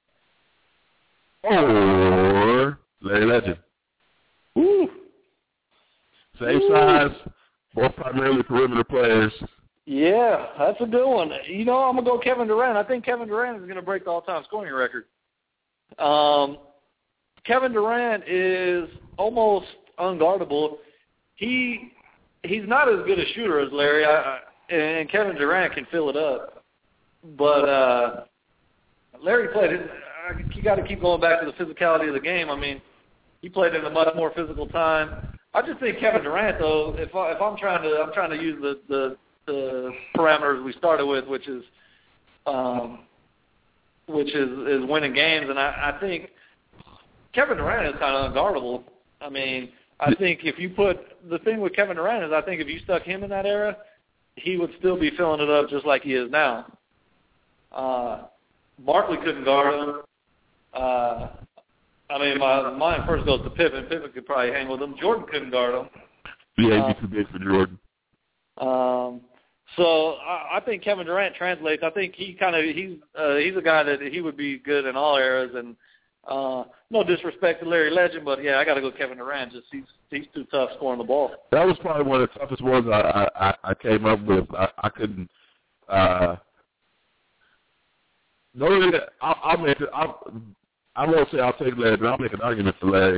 or Larry Legend? Ooh. Same size, both primarily perimeter players. Yeah, that's a good one. I'm going to go Kevin Durant. I think Kevin Durant is going to break the all-time scoring record. Kevin Durant is almost unguardable. he's not as good a shooter as Larry, and Kevin Durant can fill it up. But Larry played it. You got to keep going back to the physicality of the game. I mean, he played in a much more physical time. I just think Kevin Durant, though, if I'm trying to use the parameters we started with, which is winning games, and I think Kevin Durant is kind of unguardable. I mean, I think if you put the thing with Kevin Durant is I think if you stuck him in that era, he would still be filling it up just like he is now. Barkley couldn't guard him. I mean, my mind first goes to Pippen. Pippen could probably hang with him. Jordan couldn't guard him. Yeah, he'd be too big for Jordan. So I think Kevin Durant translates. I think he's a guy that he would be good in all eras. And no disrespect to Larry Legend, but yeah, I got to go Kevin Durant. Just he's too tough scoring the ball. That was probably one of the toughest ones I came up with. I couldn't. No, I'll make it. I won't say I'll take Larry, but I'll make an argument for Larry.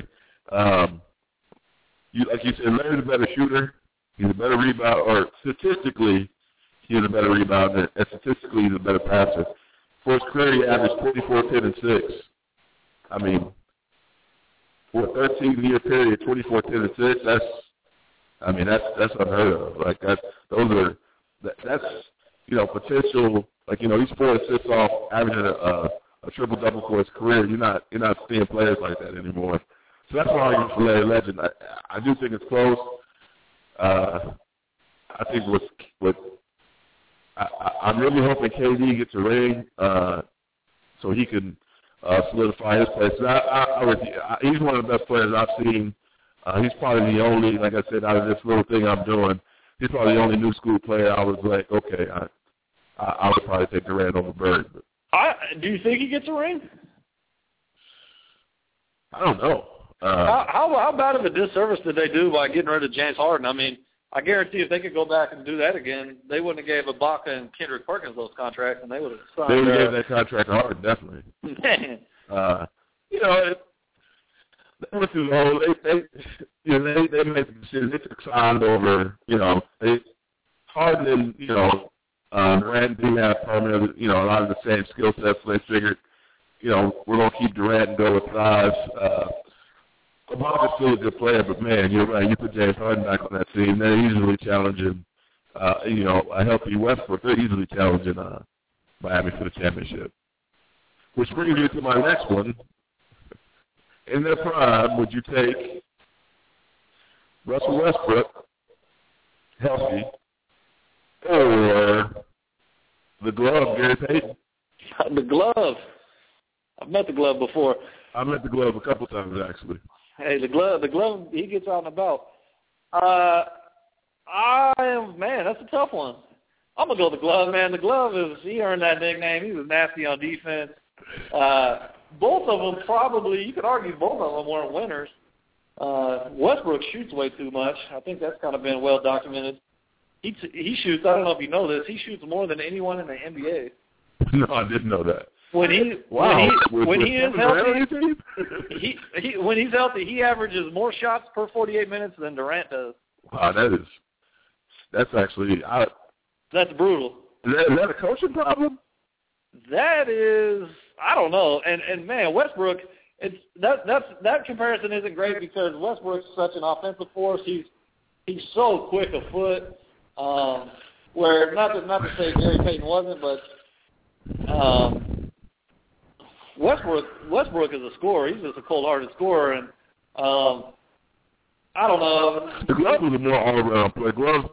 Like you said, Larry's a better shooter. He's a better rebounder, or statistically, he's a better rebounder, and statistically, he's a better passer. For his career, he averaged 24, 10, and 6. I mean, for a 13-year period, 24, 10, and 6. That's unheard of. Like that's potential. Like he's 4 assists off averaging a triple-double for his career. You're not seeing players like that anymore. So that's why I argue for Larry Legend. I do think it's close. I think I'm really hoping KD gets a ring so he can solidify his place. He's one of the best players I've seen. He's probably the only, like I said, out of this little thing I'm doing, he's probably the only new school player I was like, okay, I would probably take Durant over Bird. But do you think he gets a ring? I don't know. How bad of a disservice did they do by getting rid of James Harden? I mean, I guarantee if they could go back and do that again, they wouldn't have gave Ibaka and Kendrick Perkins those contracts, and they would have signed. They would have gave that contract to Harden, definitely. Man. They went through the whole. They made the decision. They took signed over. Harden and Durant do have permanent. A lot of the same skill sets. So they figured, we're gonna keep Durant and go with size. Ibaka's still a good player, but man, you're right. You put James Harden back on that team, they're easily challenging. A healthy Westbrook, they're easily challenging Miami for the championship. Which brings me to my next one. In their prime, would you take Russell Westbrook, healthy, or the glove, Gary Payton? The glove. I've met the glove before. I've met the glove a couple times, actually. Hey, the glove, he gets out and about. Man, that's a tough one. I'm going to go the glove, man. The glove he earned that nickname. He was nasty on defense. Both of them probably, you could argue both of them weren't winners. Westbrook shoots way too much. I think that's kind of been well documented. He shoots, I don't know if you know this, he shoots more than anyone in the NBA. No, I didn't know that. When he is healthy, when he's healthy, he averages more shots per 48 minutes than Durant does. Wow, that's actually that's brutal. Is that a coaching problem? That is, I don't know. And man, Westbrook, that comparison isn't great because Westbrook's such an offensive force. He's so quick of foot. Where not to say Gary Payton wasn't, but Westbrook is a scorer. He's just a cold-hearted scorer, and I don't know. The glove was a more all-around play. Glove,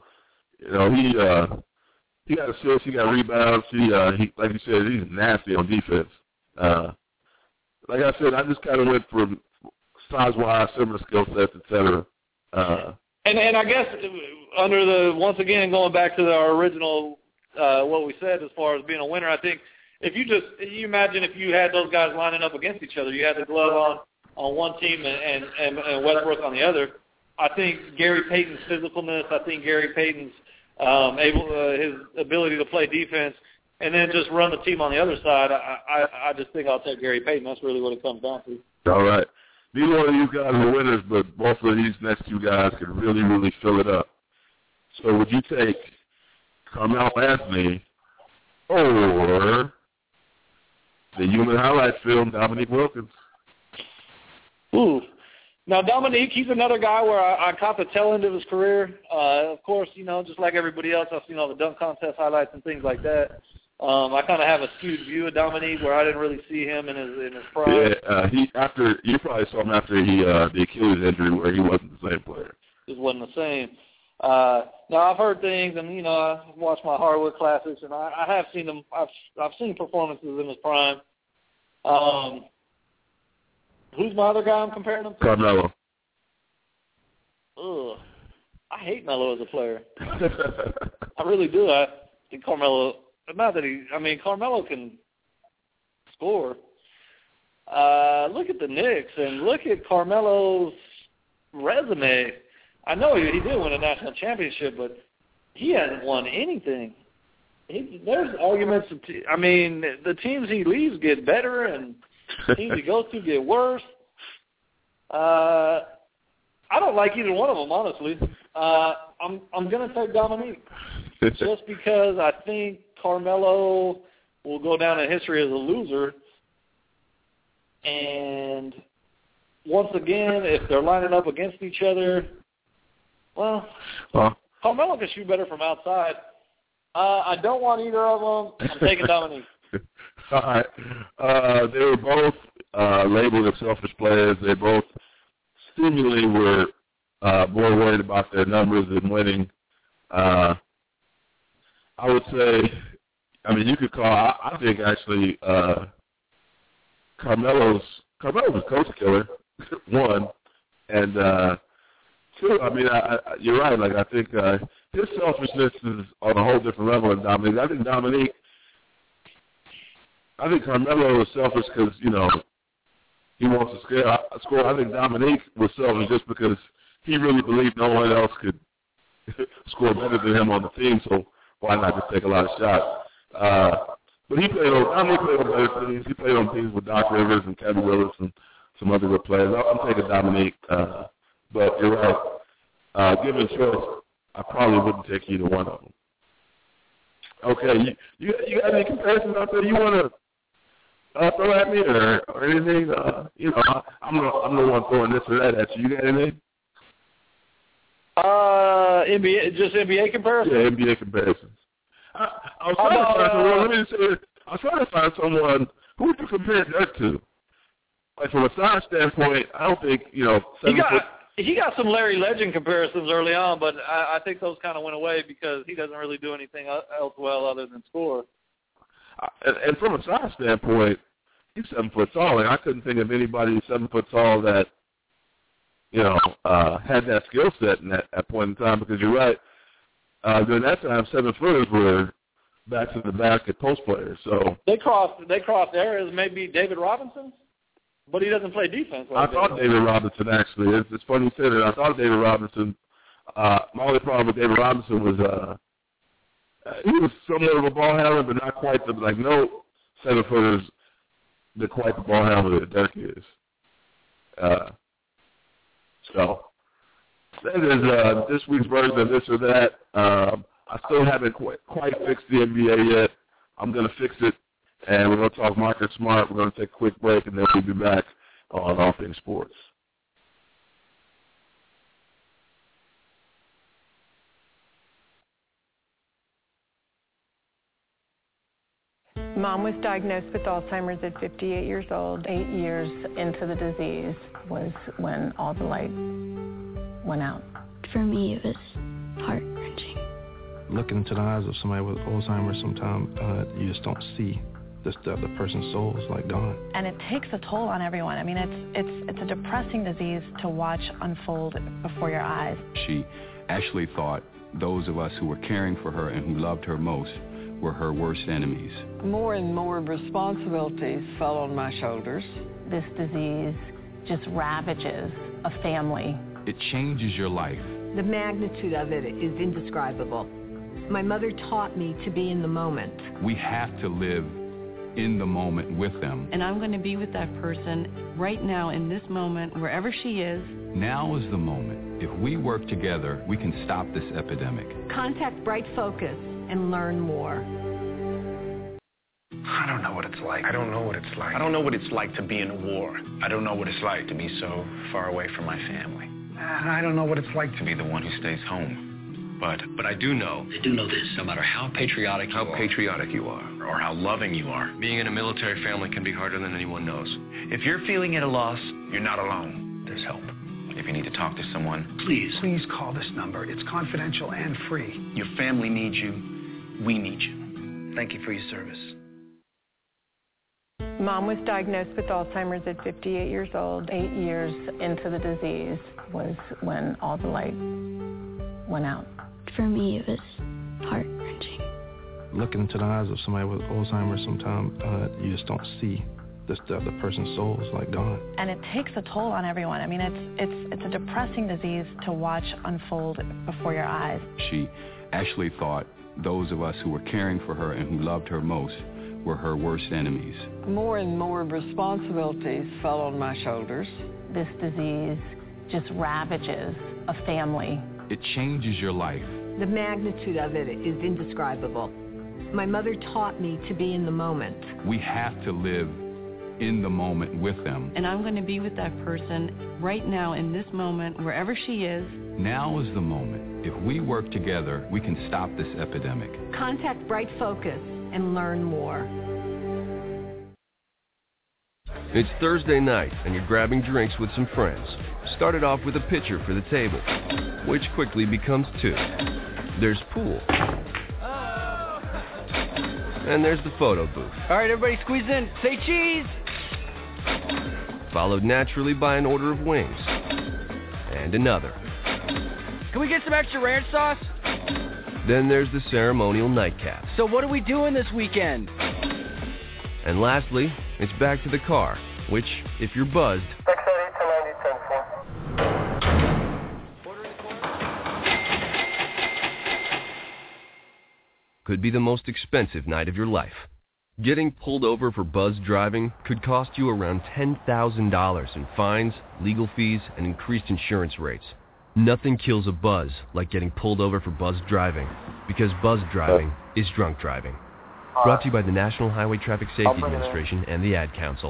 he got assists, he got rebounds. He like you said, he's nasty on defense. Like I said, I just kind of went from size-wise, similar skill sets, etc. And I guess once again going back to our original what we said as far as being a winner, I think if you imagine if you had those guys lining up against each other, you had the glove on one team and Westbrook on the other. I think Gary Payton's physicalness, I think Gary Payton's his ability to play defense and then just run the team on the other side, I just think I'll take Gary Payton. That's really what it comes down to. All right. neither one of these guys are winners, but both of these next two guys could really, really fill it up. So would you take Carmelo Anthony or the human highlight film, Dominique Wilkins? Ooh. Now, Dominique, he's another guy where I caught the tail end of his career. Of course, just like everybody else, I've seen all the dunk contest highlights and things like that. I kind of have a skewed view of Dominique where I didn't really see him in his prime. Yeah, you probably saw him after the Achilles injury where he wasn't the same player. Just wasn't the same. Now, I've heard things, and, I've watched my Hardwood Classics, and I have seen him. I've seen performances in his prime. Who's my other guy I'm comparing him to? Carmelo. Ugh. I hate Melo as a player. I really do. I think Carmelo, Carmelo can score. Look at the Knicks and look at Carmelo's resume. I know he did win a national championship, but he hasn't won anything. There's arguments. The teams he leaves get better, and teams he goes to get worse. I don't like either one of them, honestly. I'm going to take Dominique just because I think Carmelo will go down in history as a loser. And once again, if they're lining up against each other, Carmelo can shoot better from outside. I don't want either of them. I'm taking Dominique. All right. They were both labeled as selfish players. They both seemingly were more worried about their numbers than winning. I would say, you could call, I think actually, Carmelo's a coach killer, one, and two, you're right, I think his selfishness is on a whole different level than Dominique. I think Carmelo is selfish because, he wants to score. I think Dominique was selfish just because he really believed no one else could score better than him on the team, so why not just take a lot of shots? But Dominique played on better teams. He played on teams with Doc Rivers and Kevin Willis and some other good players. I'm taking Dominique, but you're right. Given choice, I probably wouldn't take either one of them. Okay, you got any comparisons out there you want to throw at me or anything? I'm the one throwing this or that at you. You got anything? NBA comparisons? Yeah, NBA comparisons. I was trying to find someone who would you compare that to? From a size standpoint, I don't think, He got some Larry Legend comparisons early on, but I think those kind of went away because he doesn't really do anything else well other than score. And from a size standpoint, he's 7 foot tall, and I couldn't think of anybody 7 foot tall that, had that skill set in that point in time. Because you're right, during that time, 7-footers were back to the basket post players. So they crossed areas. Maybe David Robinson, but he doesn't play defense. I thought David Robinson actually. It's funny you said it. I thought David Robinson. My only problem with David Robinson was he was somewhat of a ball handler, but not quite no 7-footers that quite the ball handler that Dirk is. So that is this week's version of this or that. I still haven't quite fixed the NBA yet. I'm going to fix it, and we're going to talk Marcus Smart. We're going to take a quick break, and then we'll be back on All Things Sports. Mom was diagnosed with Alzheimer's at 58 years old. 8 years into the disease was when all the light went out. For me, it was heart-wrenching. Looking into the eyes of somebody with Alzheimer's, sometimes you just don't see the person's soul is gone. And it takes a toll on everyone. It's a depressing disease to watch unfold before your eyes. She actually thought those of us who were caring for her and who loved her most were her worst enemies. More and more responsibilities fell on my shoulders. This disease just ravages a family. It changes your life. The magnitude of it is indescribable. My mother taught me to be in the moment. We have to live in the moment with them. And I'm going to be with that person right now in this moment, wherever she is. Now is the moment. If we work together, we can stop this epidemic. Contact Bright Focus and learn more. I don't know what it's like. I don't know what it's like. I don't know what it's like to be in a war. I don't know what it's like to be so far away from my family. And I don't know what it's like to be the one who stays home. But I do know. I do know this. No matter how patriotic you are, or how loving you are, being in a military family can be harder than anyone knows. If you're feeling at a loss, you're not alone. There's help. If you need to talk to someone, please call this number. It's confidential and free. Your family needs you. We need you. Thank you for your service. Mom was diagnosed with Alzheimer's at 58 years old. 8 years into the disease was when all the light went out. For me, it was heart-wrenching. Looking into the eyes of somebody with Alzheimer's, sometimes you just don't see the person's soul is like gone. And it takes a toll on everyone. I mean, it's a depressing disease to watch unfold before your eyes. She actually thought those of us who were caring for her and who loved her most were her worst enemies. More and more responsibilities fell on my shoulders. This disease just ravages a family. It changes your life. The magnitude of it is indescribable. My mother taught me to be in the moment. We have to live in the moment with them. And I'm going to be with that person right now in this moment, wherever she is. Now is the moment. If we work together, we can stop this epidemic. Contact Bright Focus and learn more. It's Thursday night, and you're grabbing drinks with some friends. Started off with a pitcher for the table, which quickly becomes two. There's pool. And there's the photo booth. All right, everybody squeeze in. Say cheese! Followed naturally by an order of wings. And another. Can we get some extra ranch sauce? Then there's the ceremonial nightcap. So what are we doing this weekend? And lastly, it's back to the car, which, if you're buzzed, could be the most expensive night of your life. Getting pulled over for buzz driving could cost you around $10,000 in fines, legal fees, and increased insurance rates. Nothing kills a buzz like getting pulled over for buzz driving, because buzz driving is drunk driving. Brought to you by the National Highway Traffic Safety Administration and the Ad Council.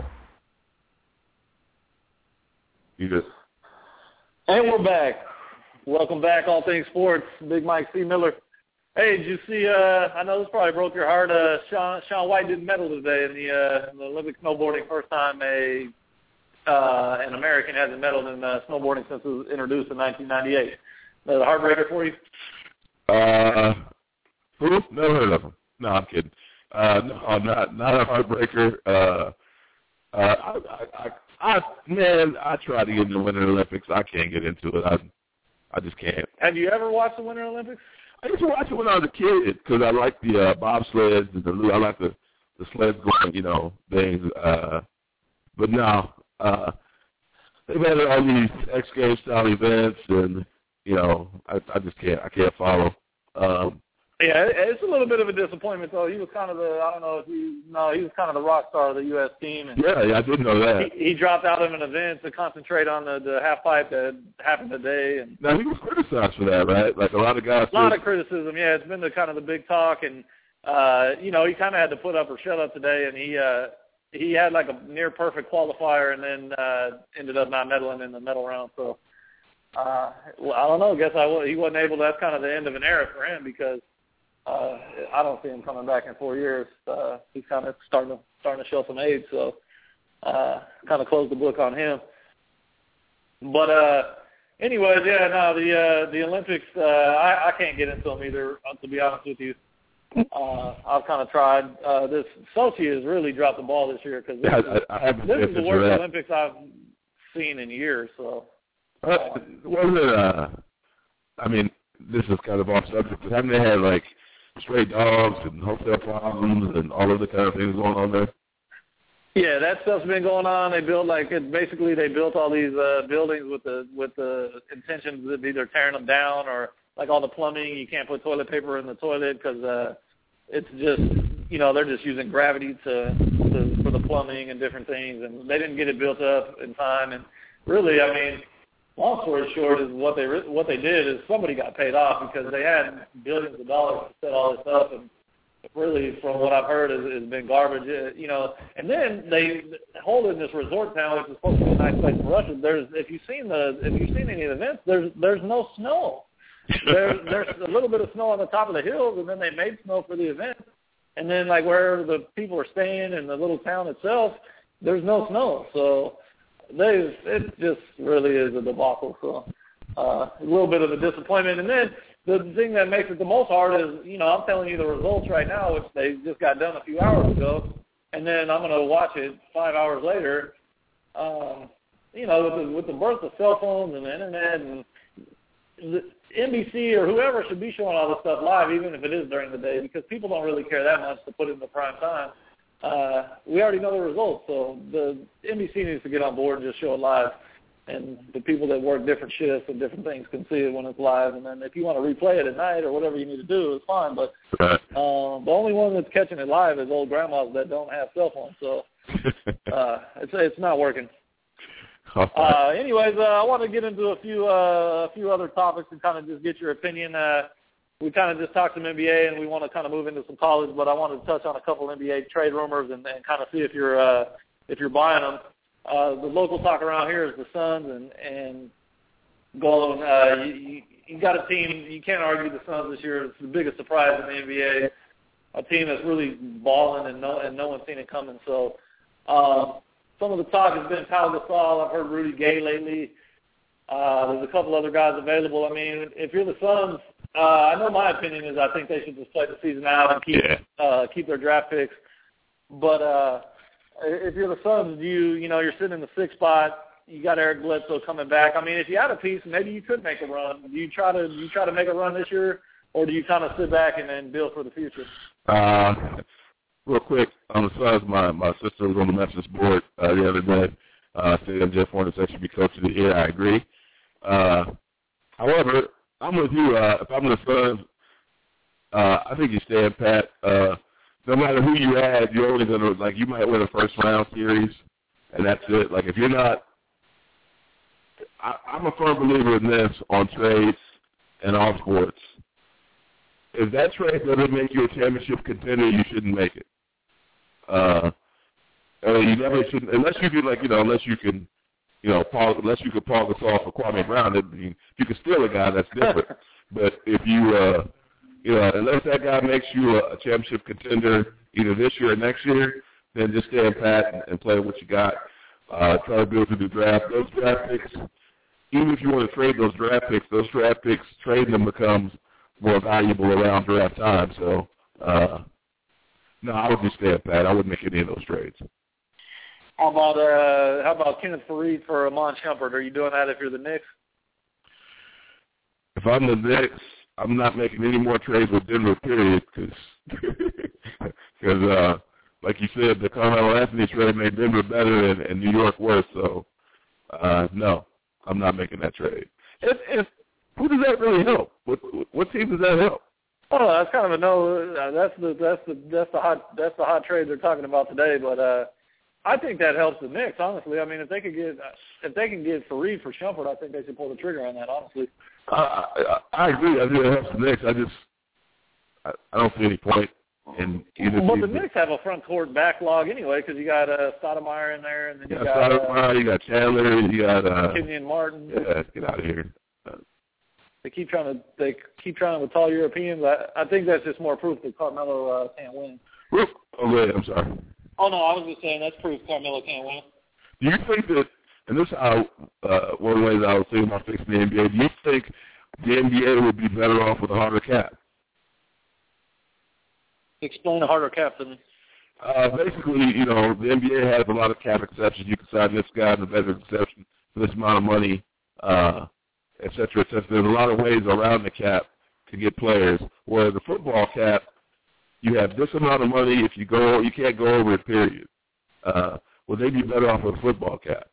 You just. And we're back. Welcome back, All Things Sports. Big Mike C. Miller. Hey, did you see, I know this probably broke your heart, Shaun White didn't medal today in the Olympic snowboarding. First time an American hasn't medaled in snowboarding since it was introduced in 1998. Is that a heartbreaker for you? Who? Never heard of him. No, I'm kidding. No, not a heartbreaker. I try to get in the Winter Olympics. I can't get into it. I just can't. Have you ever watched the Winter Olympics? I used to watch it when I was a kid because I like the bobsleds and I like the sleds going, things. But no, they've had all these X Games style events, and I just can't. I can't follow. Yeah, it's a little bit of a disappointment though. He was kind of he was kind of the rock star of the U.S. team. And yeah, I did know that. He dropped out of an event to concentrate on the half pipe that happened today. And now he was criticized for that, right? Like a lot of guys. A lot of criticism. Yeah, it's been the big talk, and he kind of had to put up or shut up today, and he had like a near perfect qualifier, and then ended up not medaling in the medal round. So I don't know. I guess he wasn't able to. That's kind of the end of an era for him because. I don't see him coming back in 4 years. He's kind of starting to show some age, so kind of closed the book on him. But anyways, yeah, no, the Olympics, I can't get into them either. To be honest with you, I've kind of tried. This Sochi has really dropped the ball this year because this is the worst Olympics I've seen in years. So, I mean, this is kind of off subject, but haven't they had like stray dogs and hotel problems and all of the kind of things going on there? Yeah, that stuff's been going on. They built they built all these buildings with the intentions of either tearing them down or like all the plumbing. You can't put toilet paper in the toilet because it's just they're just using gravity for the plumbing and different things, and they didn't get it built up in time. And really, I mean, long story short is what they did is somebody got paid off because they had billions of dollars to set all this up, and really, from what I've heard, has been garbage. And then they hold in this resort town, which is supposed to be a nice place for Russia. If you've seen any of the events, there's no snow. There's a little bit of snow on the top of the hills, and then they made snow for the event. And then, like, wherever the people are staying in the little town itself, there's no snow. So it just really is a debacle. So a little bit of a disappointment. And then the thing that makes it the most hard is, I'm telling you the results right now, which they just got done a few hours ago, and then I'm going to watch it 5 hours later. With the birth of cell phones and the internet, and the NBC or whoever should be showing all this stuff live, even if it is during the day, because people don't really care that much to put it in the prime time. We already know the results, so the NBC needs to get on board and just show it live. And the people that work different shifts and different things can see it when it's live. And then if you want to replay it at night or whatever you need to do, it's fine. But the only one that's catching it live is old grandmas that don't have cell phones. So it's not working. Anyways, I want to get into a few other topics and kind of just get your opinion. We kind of just talked some NBA, and we want to kind of move into some college, but I wanted to touch on a couple NBA trade rumors and kind of see if you're buying them. The local talk around here is the Suns, and going. You got a team. You can't argue the Suns this year. It's the biggest surprise in the NBA. A team that's really balling, and no one's seen it coming. So some of the talk has been Pau Gasol. I've heard Rudy Gay lately. There's a couple other guys available. I mean, if you're the Suns, I know my opinion is I think they should just play the season out and keep their draft picks. But if you're the Suns, you're sitting in the sixth spot. You got Eric Bledsoe coming back. I mean, if you had a piece, maybe you could make a run. Do you try to make a run this year, or do you kind of sit back and then build for the future? Real quick, on the Suns, my sister was on the message board the other day. Saying Jeff Hornacek should be coach of the year. I agree. However, I'm with you. If I'm the Suns, I think you stand pat. No matter who you add, you're only going to, you might win a first-round series, and that's it. Like, if you're not – I'm a firm believer in this on trades and all sports. If that trade doesn't make you a championship contender, you shouldn't make it. You never should, unless you can, unless you can Paul Gasol for Kwame Brown, you can steal a guy, that's different. But if you unless that guy makes you a championship contender either this year or next year, then just stand pat and play what you got. Try to build to the draft. Those draft picks, even if you want to trade those draft picks, trading them becomes more valuable around draft time. So, no, I would just stand pat. I wouldn't make any of those trades. How about Kenneth Faried for Iman Shumpert? Are you doing that if you're the Knicks? If I'm the Knicks, I'm not making any more trades with Denver, period, because like you said, the Carmelo Anthony trade made Denver better and New York worse. So, no, I'm not making that trade. Who does that really help? What team does that help? Oh, that's kind of a no. That's the hot trade they're talking about today. But I think that helps the Knicks. Honestly, I mean, if they can get Faried for Shumpert, I think they should pull the trigger on that. Honestly. I agree. I think it helps the Knicks. I don't see any point in either team. Well, the Knicks have a front court backlog anyway because you got Stoudemire in there, and then you got Stoudemire, you got Chandler, you got Kenyon Martin. Yeah, get out of here. They keep trying with tall Europeans. I think that's just more proof that Carmelo can't win. Oh, wait, I'm sorry. Oh no, I was just saying that's proof Carmelo can't win. Do you think that? And this is how one of the ways I was thinking about fixing the NBA. Do you think the NBA would be better off with a harder cap? Explain a harder cap to me. Basically, the NBA has a lot of cap exceptions. You can sign this guy in a better exception for this amount of money, et cetera, et cetera. There's a lot of ways around the cap to get players. Whereas the football cap, you have this amount of money. If you can't go over it, period. Would they be better off with a football cap?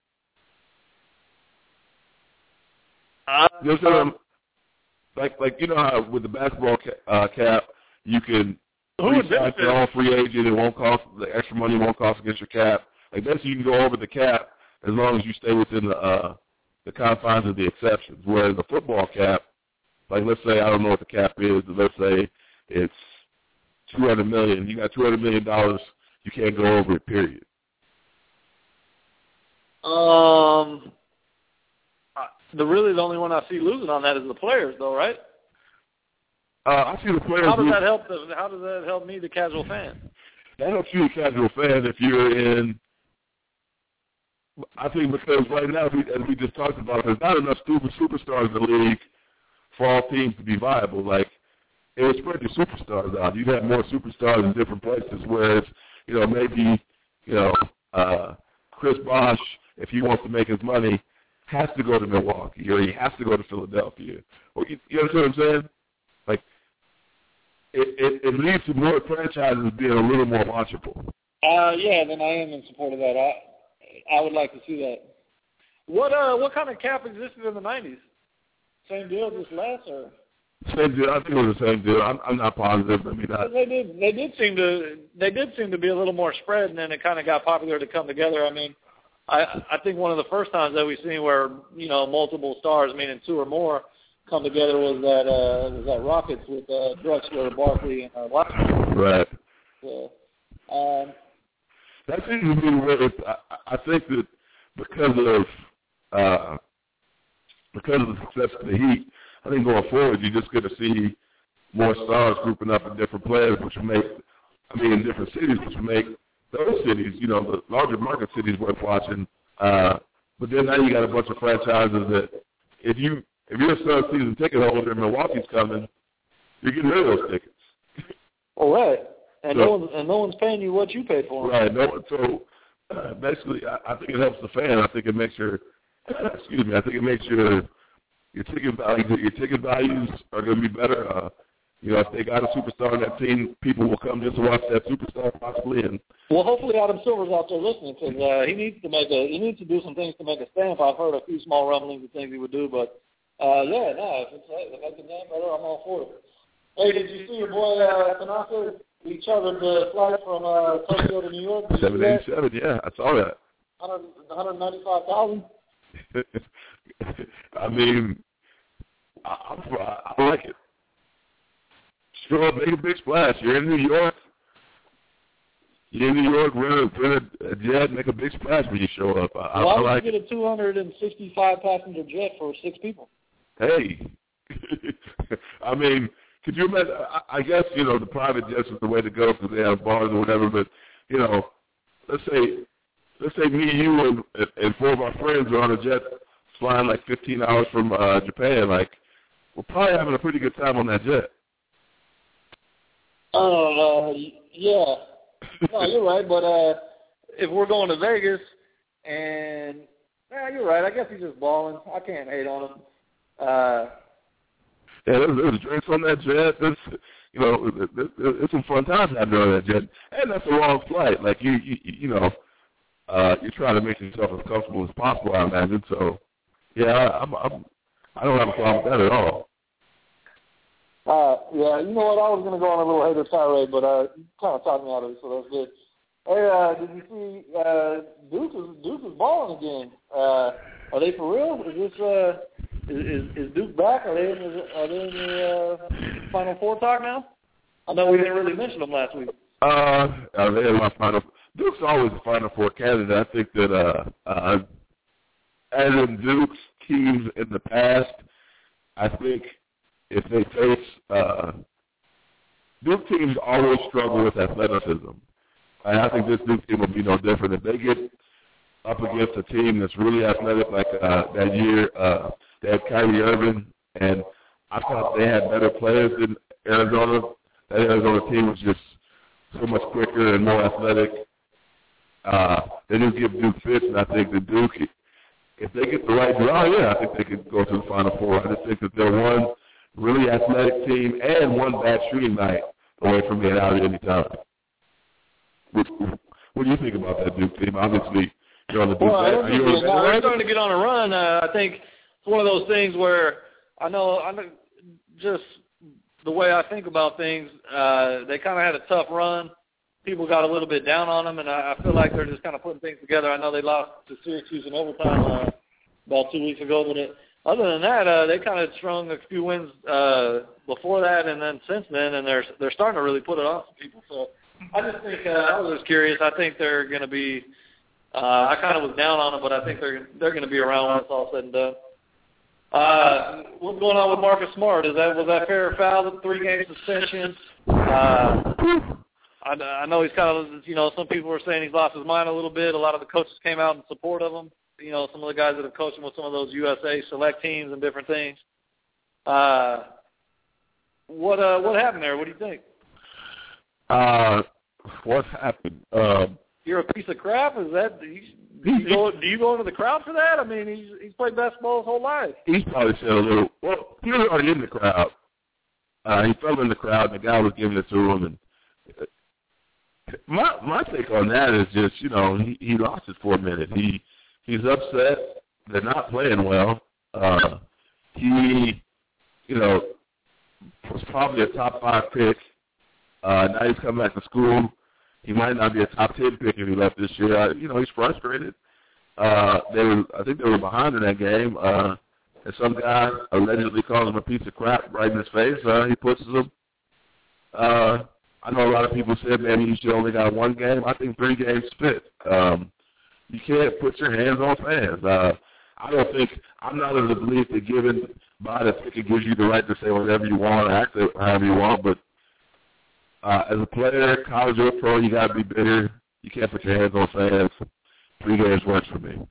Like how with the basketball cap, you can Sign your own free agent. It won't cost, the extra money won't cost against your cap. Like, basically, you can go over the cap as long as you stay within the confines of the exceptions. Whereas the football cap, like, let's say, I don't know what the cap is, but let's say it's $200 million. You got $200 million, you can't go over it, period. The only one I see losing on that is the players, though, right? I see the players. How does that help? How does that help me, the casual fan? That helps you, the casual fan, if you're in. I think because right now, as we just talked about, there's not enough superstars in the league for all teams to be viable. Like, it would spread your superstars out. You'd have more superstars in different places. Whereas, maybe, Chris Bosh, if he wants to make his money, has to go to Milwaukee or he has to go to Philadelphia. Or you understand what I'm saying? Like, it leads to more franchises being a little more watchable. Yeah, then I am in support of that. I would like to see that. What kind of cap existed in the 90s? Same deal, just less, or? Same deal. I think it was the same deal. I'm not positive. I mean, they did seem to be a little more spread, and then it kind of got popular to come together. I mean, I think one of the first times that we've seen where multiple stars, meaning two or more, come together was that Rockets with Drexler, Barkley, and Watson. Right. So, that seems to be I think that because of the success of the Heat, I think going forward you're just going to see more stars grouping up in different players, which will make, in different cities, which will make those cities, the larger market cities worth watching. But then now you got a bunch of franchises that if you're a Suns season ticket holder and Milwaukee's coming, you're getting rid of those tickets. All right. And no one's paying you what you paid for them. Right. So basically, I think it helps the fan. I think it makes your ticket values are going to be better. If they got a superstar on that team, people will come just to watch that superstar possibly. And well, hopefully Adam Silver's out there listening because he needs to do some things to make a stamp. I've heard a few small rumblings of things he would do, but if I can name better, I'm all for it. Hey, did you see your boy Tanaka? We chartered the flight from Tokyo to New York. 787, yeah, I saw that. 195,000. I like it. Show up, make a big splash. You're in New York. Rent a jet, make a big splash when you show up. Why would you get a 265 passenger jet for 6 people? Hey, could you imagine? I guess the private jets is the way to go because they have bars or whatever. But let's say me, you, and 4 of our friends are on a jet flying like 15 hours from Japan. Like, we're probably having a pretty good time on that jet. Yeah. No, you're right. But if we're going to Vegas, and you're right. I guess he's just balling. I can't hate on him. Yeah, there's drinks on that jet. It's some fun times having on that jet, and that's a long flight. Like you're trying to make yourself as comfortable as possible, I imagine. So, yeah, I don't have a problem with that at all. Yeah, you know what? I was going to go on a little hater tirade, but you kind of talked me out of it, so that's good. Hey, did you see Duke is balling again? Are they for real? Is Duke back? Are they in the Final Four talk now? I know we didn't really mention them last week. Are they in my Final? Duke's always a Final Four candidate. I think that as in Duke's teams in the past, I think if they face Duke teams always struggle with athleticism. And I think this Duke team will be no different. If they get up against a team that's really athletic, like that year, they had Kyrie Irving, and I thought they had better players than Arizona. That Arizona team was just so much quicker and more athletic. They didn't give Duke fits, and I think that Duke, if they get the right draw, I think they could go to the Final Four. I just think that they're one really athletic team and one bad shooting night away from being out at any time. What do you think about that Duke team? Obviously, you're on the Duke team. They're starting to get on a run. I think it's one of those things where I know just the way I think about things, they kind of had a tough run. People got a little bit down on them, and I feel like they're just kind of putting things together. I know they lost to Syracuse in overtime about 2 weeks ago, but other than that, they kind of strung a few wins before that, and then since then, and they're starting to really put it on some people. So I just think I was just curious. I think they're going to be. I kind of was down on them, but I think they're going to be around when it's all said and done. What's going on with Marcus Smart? Was that fair or foul? The 3-game suspension. I know he's kind of, some people were saying he's lost his mind a little bit. A lot of the coaches came out in support of him. Some of the guys that have coached him with some of those USA select teams and different things. What happened there? What do you think? What happened? You're a piece of crap? Is that do you go into the crowd for that? I mean, he's played basketball his whole life. He's probably said a little. Well, he was already in the crowd. He fell in the crowd, and the guy was giving it to him. And my take on that is just, he lost it for a minute. He's upset. They're not playing well. He, was probably a top 5 pick. Now he's coming back to school. He might not be a top 10 pick if he left this year. He's frustrated. I think they were behind in that game. And some guy allegedly calls him a piece of crap right in his face. He pushes him. I know a lot of people said maybe he should only got 1 game. I think 3 games fit. You can't put your hands on fans. I'm not of the belief that given by the ticket gives you the right to say whatever you want, act however you want, but as a player, college or pro, you got to be bitter. You can't put your hands on fans. 3 games works for me.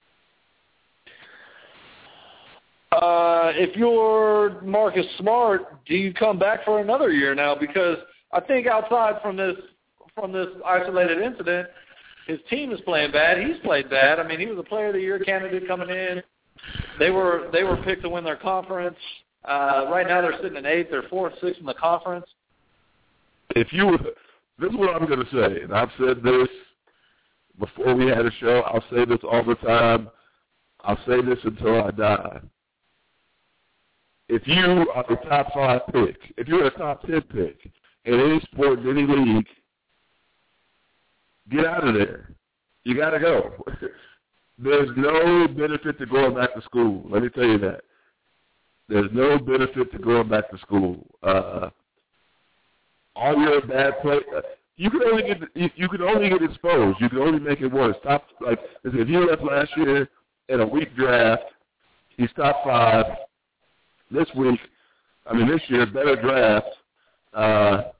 If you're Marcus Smart, do you come back for another year now? Because I think outside from this isolated incident, his team is playing bad. He's played bad. I mean, he was a Player of the Year candidate coming in. They were picked to win their conference. Right now they're sitting in 8th. They're 4th, 6th in the conference. This is what I'm going to say, and I've said this before we had a show. I'll say this all the time. I'll say this until I die. If you are a top 5 pick, if you're a top 10 pick in any sport, in any league, get out of there. You got to go. There's no benefit to going back to school. Let me tell you that. There's no benefit to going back to school. All you're a bad player. You can only get exposed. You can only make it worse. If you left last year in a weak draft, he's top 5. This year, better draft. I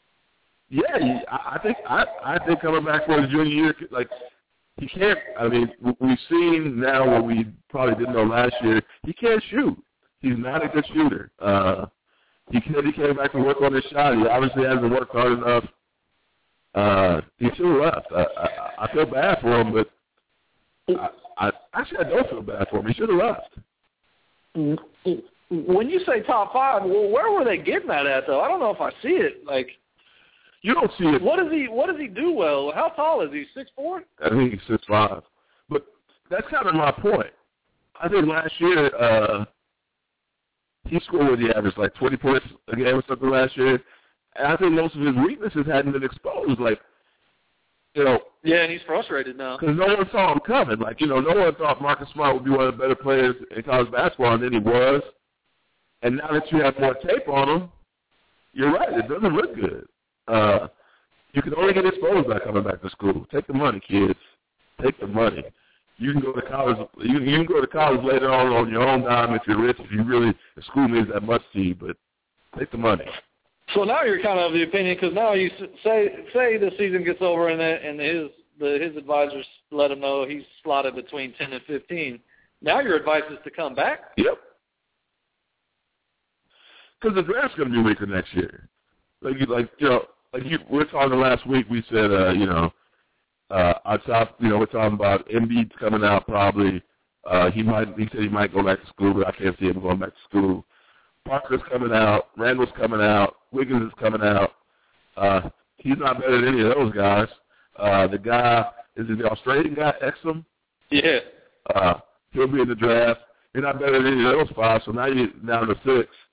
think coming back for his junior year, he can't. I mean, we've seen now what we probably didn't know last year. He can't shoot. He's not a good shooter. He came back to work on his shot. He obviously hasn't worked hard enough. He should have left. I feel bad for him, but I don't feel bad for him. He should have left. When you say top 5, well, where were they getting that at, though? I don't know if I see it. You don't see it. What does he do well? How tall is he? 6'4"? I think he's 6'5". But that's kind of my point. I think last year he scored with the average 20 points a game or something last year, and I think most of his weaknesses hadn't been exposed. Yeah, and he's frustrated now because no one saw him coming. No one thought Marcus Smart would be one of the better players in college basketball than he was. And now that you have more tape on him, you're right. It doesn't look good. You can only get exposed by coming back to school. Take the money, kids. Take the money. You can go to college. You can go to college later on your own dime if you're rich. If school means that much to you, but take the money. So now you're kind of of the opinion because now you say the season gets over and his advisors let him know he's slotted between 10 and 15. Now your advice is to come back. Yep. Because the draft's going to be weaker next year. We were talking last week. We said, we're talking about Embiid's coming out probably. He said he might go back to school, but I can't see him going back to school. Parker's coming out. Randall's coming out. Wiggins is coming out. He's not better than any of those guys. The guy, is it the Australian guy, Exum? Yeah. He'll be in the draft. You're not better than any of those 5, so now you're down to 6.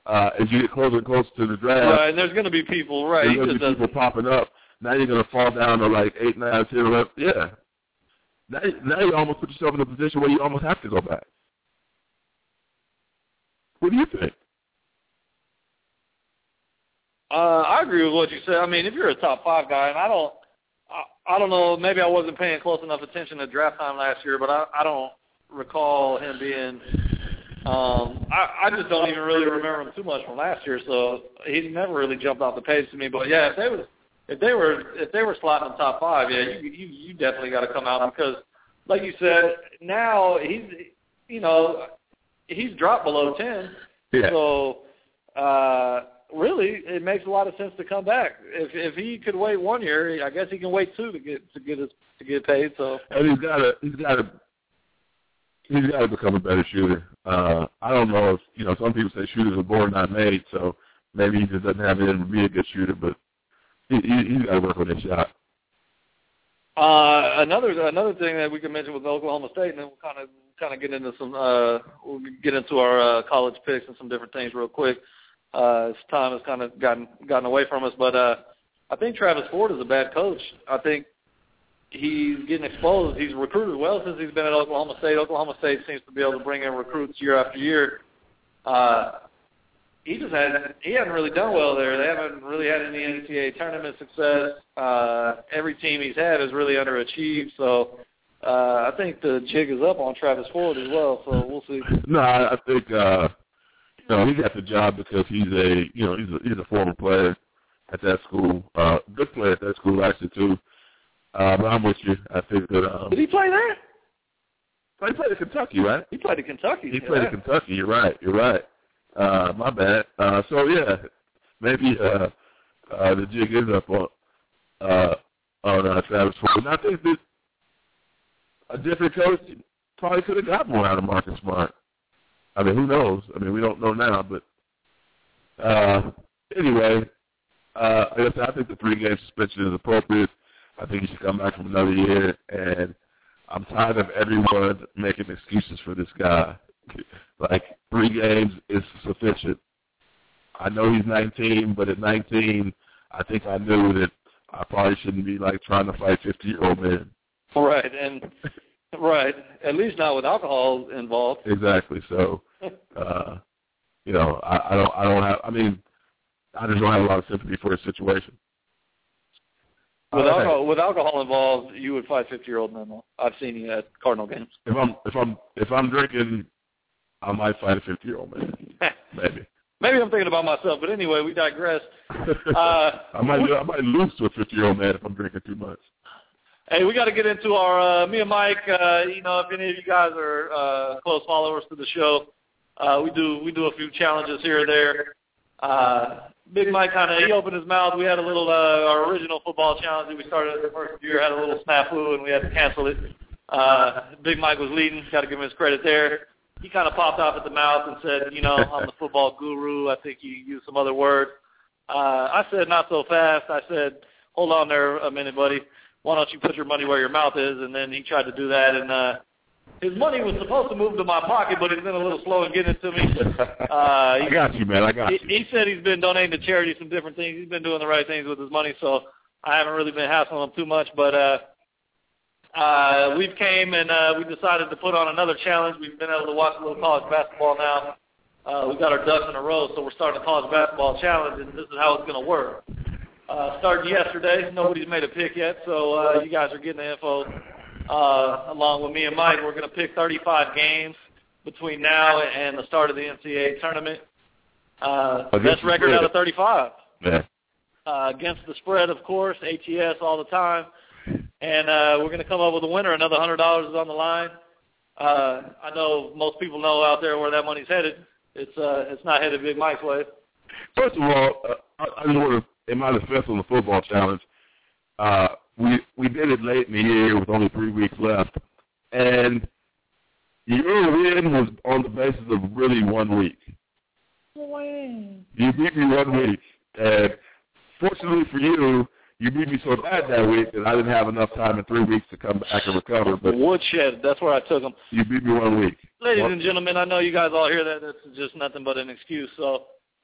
as you get closer and closer to the draft. Right, and there's going to be people, right. There's going to be people popping up. Now you're going to fall down to like 8, 9, 10, 11. Yeah. Now you almost put yourself in a position where you almost have to go back. What do you think? I agree with what you said. I mean, if you're a top 5 guy, and I don't know, maybe I wasn't paying close enough attention to draft time last year, but I don't recall him being I just don't even really remember him too much from last year, so he never really jumped off the page to me. But yeah, if they were slotting in top 5, yeah, you definitely got to come out, because like you said, now he's dropped below 10. Yeah. So really, it makes a lot of sense to come back. If he could wait 1 year, I guess he can wait 2 to get paid. So and he's got to become a better shooter. I don't know if some people say shooters are born not made, so maybe he just doesn't have it in to be a good shooter, but he's got to work on his shot. Another thing that we can mention with Oklahoma State, and then we'll kind of get into some we'll get into our college picks and some different things real quick. As time has kind of gotten away from us, but I think Travis Ford is a bad coach. I think he's getting exposed. He's recruited well since he's been at Oklahoma State. Oklahoma State seems to be able to bring in recruits year after year. He hasn't really done well there. They haven't really had any NCAA tournament success. Every team he's had has really underachieved. So I think the jig is up on Travis Ford as well. So we'll see. No, I think he got the job because he's a former player at that school. Good player at that school actually too. But I'm with you. I think that. Did he play there? He played at Kentucky, right? He played at Kentucky. He played at Kentucky. You're right. My bad. So yeah, maybe the jig is up on Travis Ford. And I think that a different coach probably could have got more out of Marcus Smart. I mean, who knows? I mean, we don't know now, but anyway, I think the 3-game suspension is appropriate. I think he should come back from another year, and I'm tired of everyone making excuses for this guy. Like, 3 games is sufficient. I know he's 19, but at 19, I think I knew that I probably shouldn't be, like, trying to fight 50-year-old men. Right, and right, at least not with alcohol involved. Exactly. So, I just don't have a lot of sympathy for his situation. With alcohol involved, you would fight 50-year-old men. I've seen you at Cardinal games. If I'm drinking, I might fight a 50-year-old man. Maybe. Maybe I'm thinking about myself, but anyway, we digress. I might lose to a 50-year-old man if I'm drinking too much. Hey, we got to get into our me and Mike. If any of you guys are close followers to the show, we do a few challenges here or there. Big Mike he opened his mouth. We had a little our original football challenge that we started the first year had a little snafu and we had to cancel it. Big Mike was leading. Got to give him his credit there. He kind of popped off at the mouth and said, I'm the football guru. I think you used some other words. I said, not so fast. I said, hold on there a minute, buddy. Why don't you put your money where your mouth is? And then he tried to do that, and his money was supposed to move to my pocket, but he's been a little slow in getting it to me. I got you, man. I got you. He said he's been donating to charity some different things. He's been doing the right things with his money, so I haven't really been hassling him too much. But we came and we decided to put on another challenge. We've been able to watch a little college basketball now. We've got our ducks in a row, so we're starting a college basketball challenge, and this is how it's going to work. Started yesterday. Nobody's made a pick yet, so you guys are getting the info along with me and Mike. We're going to pick 35 games between now and the start of the NCAA tournament. Best record out of 35. Yeah. Against the spread, of course, ATS all the time. And we're going to come up with a winner. Another $100 is on the line. I know most people know out there where that money's headed. It's not headed Big Mike's way. First of all, I just want to, in my defense on the football challenge, we did it late in the year with only 3 weeks left, and your win was on the basis of really 1 week. You beat me 1 week, and fortunately for you, you beat me so bad that week that I didn't have enough time in 3 weeks to come back and recover. But Woodshed, that's where I took them. You beat me 1 week. Ladies and gentlemen, I know you guys all hear that. That's just nothing but an excuse. So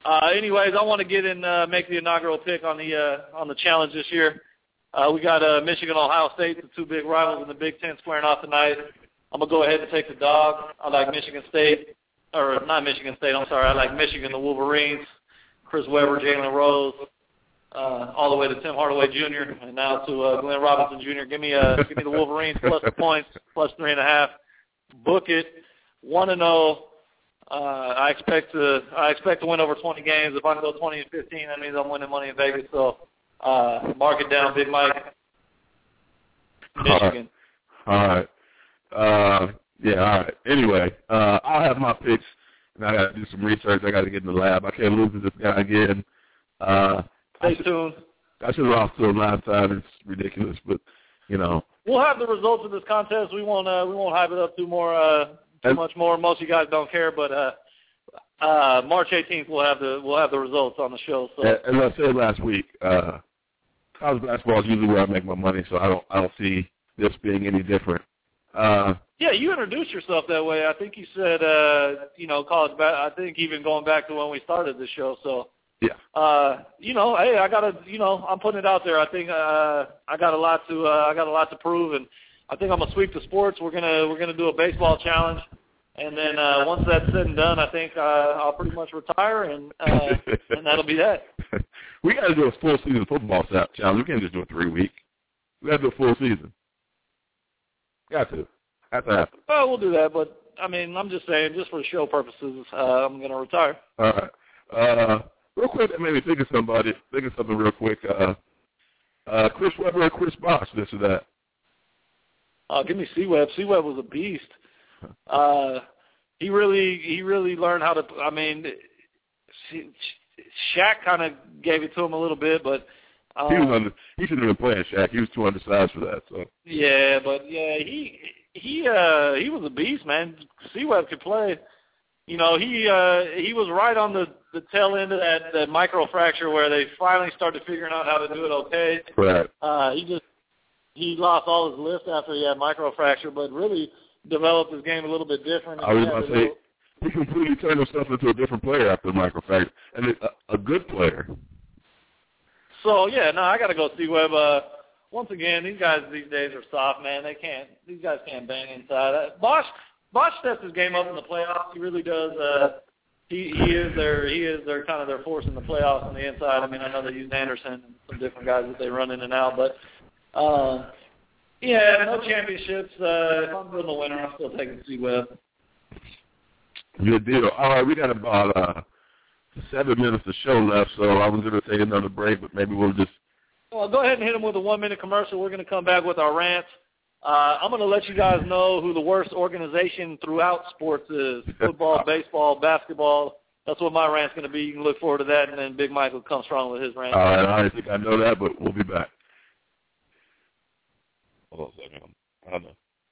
Anyways, I want to get in, make the inaugural pick on the challenge this year. We got Michigan, Ohio State, the two big rivals in the Big Ten squaring off tonight. I'm going to go ahead and take the dog. I like Michigan State, or not Michigan State, I'm sorry. I like Michigan, the Wolverines, Chris Webber, Jalen Rose, all the way to Tim Hardaway Jr., and now to Glenn Robinson Jr. Give me the Wolverines plus the points, plus 3.5. Book it, 1-0. I expect to win over 20 games. If I can go 20-15, that means I'm winning money in Vegas. So mark it down, Big Mike. Michigan. All right. All right. Anyway, I'll have my picks, and I got to do some research. I got to get in the lab. I can't lose to this guy again. Stay tuned. I should have lost to him last time. It's ridiculous, but we'll have the results of this contest. We won't hype it up too much more. Most of you guys don't care, but March 18th we'll have the results on the show. So as I said last week, college basketball is usually where I make my money, so I don't see this being any different. Yeah, you introduced yourself that way. I think you said college I think even going back to when we started the show. So yeah. Hey, I gotta, I'm putting it out there. I think I got a lot to prove, and I think I'm gonna sweep the sports. We're gonna do a baseball challenge, and then once that's said and done, I think I'll pretty much retire, and that'll be that. We got to do a full season football challenge. We can't just do a 3-week. We got to do a full season. Got to. Have to happen. Well, we'll do that, but I mean, I'm just saying, just for show purposes, I'm gonna retire. All right. Real quick, that made me think of something real quick. Chris Webber or Chris Bosh, this or that? Give me C-Web. C-Web was a beast. He really learned how to. I mean, Shaq kind of gave it to him a little bit, but he shouldn't have been playing Shaq. He was too undersized for that. So yeah, but yeah, he was a beast, man. C-Web could play. He was right on the tail end of that microfracture where they finally started figuring out how to do it okay. Right. He lost all his lift after he had microfracture, but really developed his game a little bit different. I was about to say, he completely turned himself into a different player after the microfracture, and a good player. So, yeah, no, I got to go C-Web. Once again, these guys these days are soft, man. These guys can't bang inside. Bosh steps his game up in the playoffs. He really does. He is their kind of their force in the playoffs on the inside. I mean, I know they use Anderson and some different guys that they run in and out, but yeah, no championships. If I'm doing the winner, I'm still taking C-Web. Good deal. All right, we got about 7 minutes of show left, so I was going to take another break, but maybe we'll just. Well, go ahead and hit them with a 1-minute commercial. We're going to come back with our rants. I'm going to let you guys know who the worst organization throughout sports is: football, baseball, basketball. That's what my rant's going to be. You can look forward to that, and then Big Mike will come strong with his rant. All right, I don't think I know that, but we'll be back. Hold on a second. I don't know.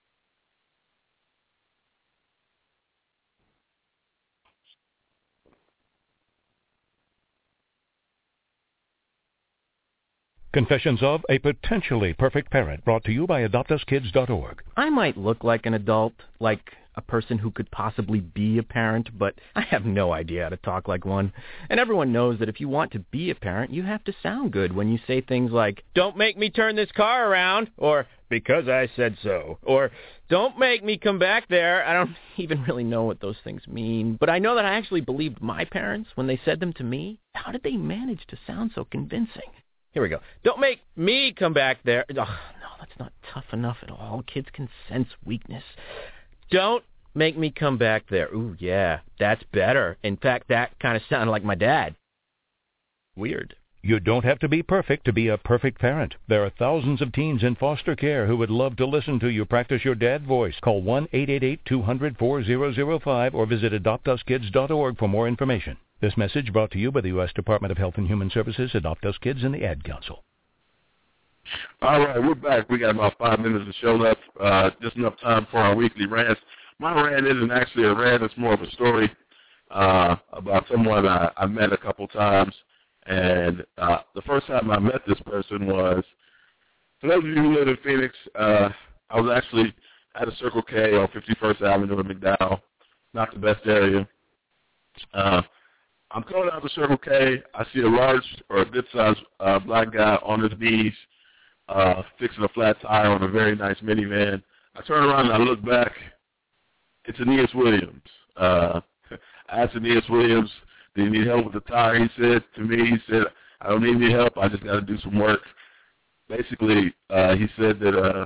Confessions of a Potentially Perfect Parent, brought to you by AdoptUsKids.org. I might look like an adult, like a person who could possibly be a parent, but I have no idea how to talk like one. And everyone knows that if you want to be a parent, you have to sound good when you say things like, "Don't make me turn this car around," or "Because I said so," or "Don't make me come back there." I don't even really know what those things mean, but I know that I actually believed my parents when they said them to me. How did they manage to sound so convincing? Here we go. "Don't make me come back there." Oh, no, that's not tough enough at all. Kids can sense weakness. "Don't make me come back there." Ooh, yeah, that's better. In fact, that kind of sounded like my dad. Weird. You don't have to be perfect to be a perfect parent. There are thousands of teens in foster care who would love to listen to you practice your dad voice. Call 1-888-200-4005 or visit AdoptUsKids.org for more information. This message brought to you by the U.S. Department of Health and Human Services, Adopt Us Kids, and the Ad Council. All right, we're back. We got about 5 minutes of show left, just enough time for our weekly rants. My rant isn't actually a rant. It's more of a story about someone I met a couple times. And the first time I met this person was, for those of you who live in Phoenix, I was actually at a Circle K on 51st Avenue in McDowell, not the best area. I'm coming out of Circle K. I see a large or a good-sized black guy on his knees fixing a flat tire on a very nice minivan. I turn around and I look back. It's Aeneas Williams. I asked Aeneas Williams, do you need help with the tire? He said to me, he said, I don't need any help. I just got to do some work. Basically, he said that,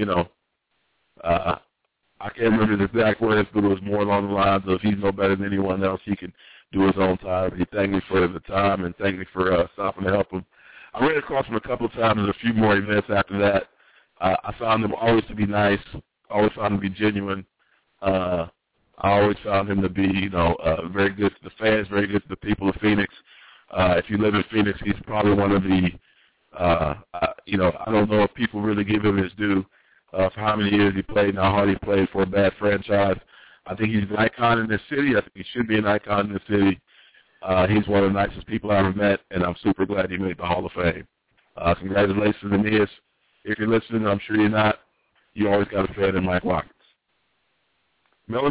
I can't remember the exact words, but it was more along the lines of he's no better than anyone else. He can do his own tire. But he thanked me for the time and thanked me for stopping to help him. I ran across him a couple of times at a few more events after that. I found him always to be nice, always found him to be genuine. I always found him to be, very good to the fans, very good to the people of Phoenix. If you live in Phoenix, he's probably one of the, I don't know if people really give him his due for how many years he played and how hard he played for a bad franchise. I think he's an icon in this city. I think he should be an icon in the city. He's one of the nicest people I ever met, and I'm super glad he made the Hall of Fame. Congratulations, Aeneas. If you're listening, I'm sure you're not. You always got a fan in Mike Watkins. Miller?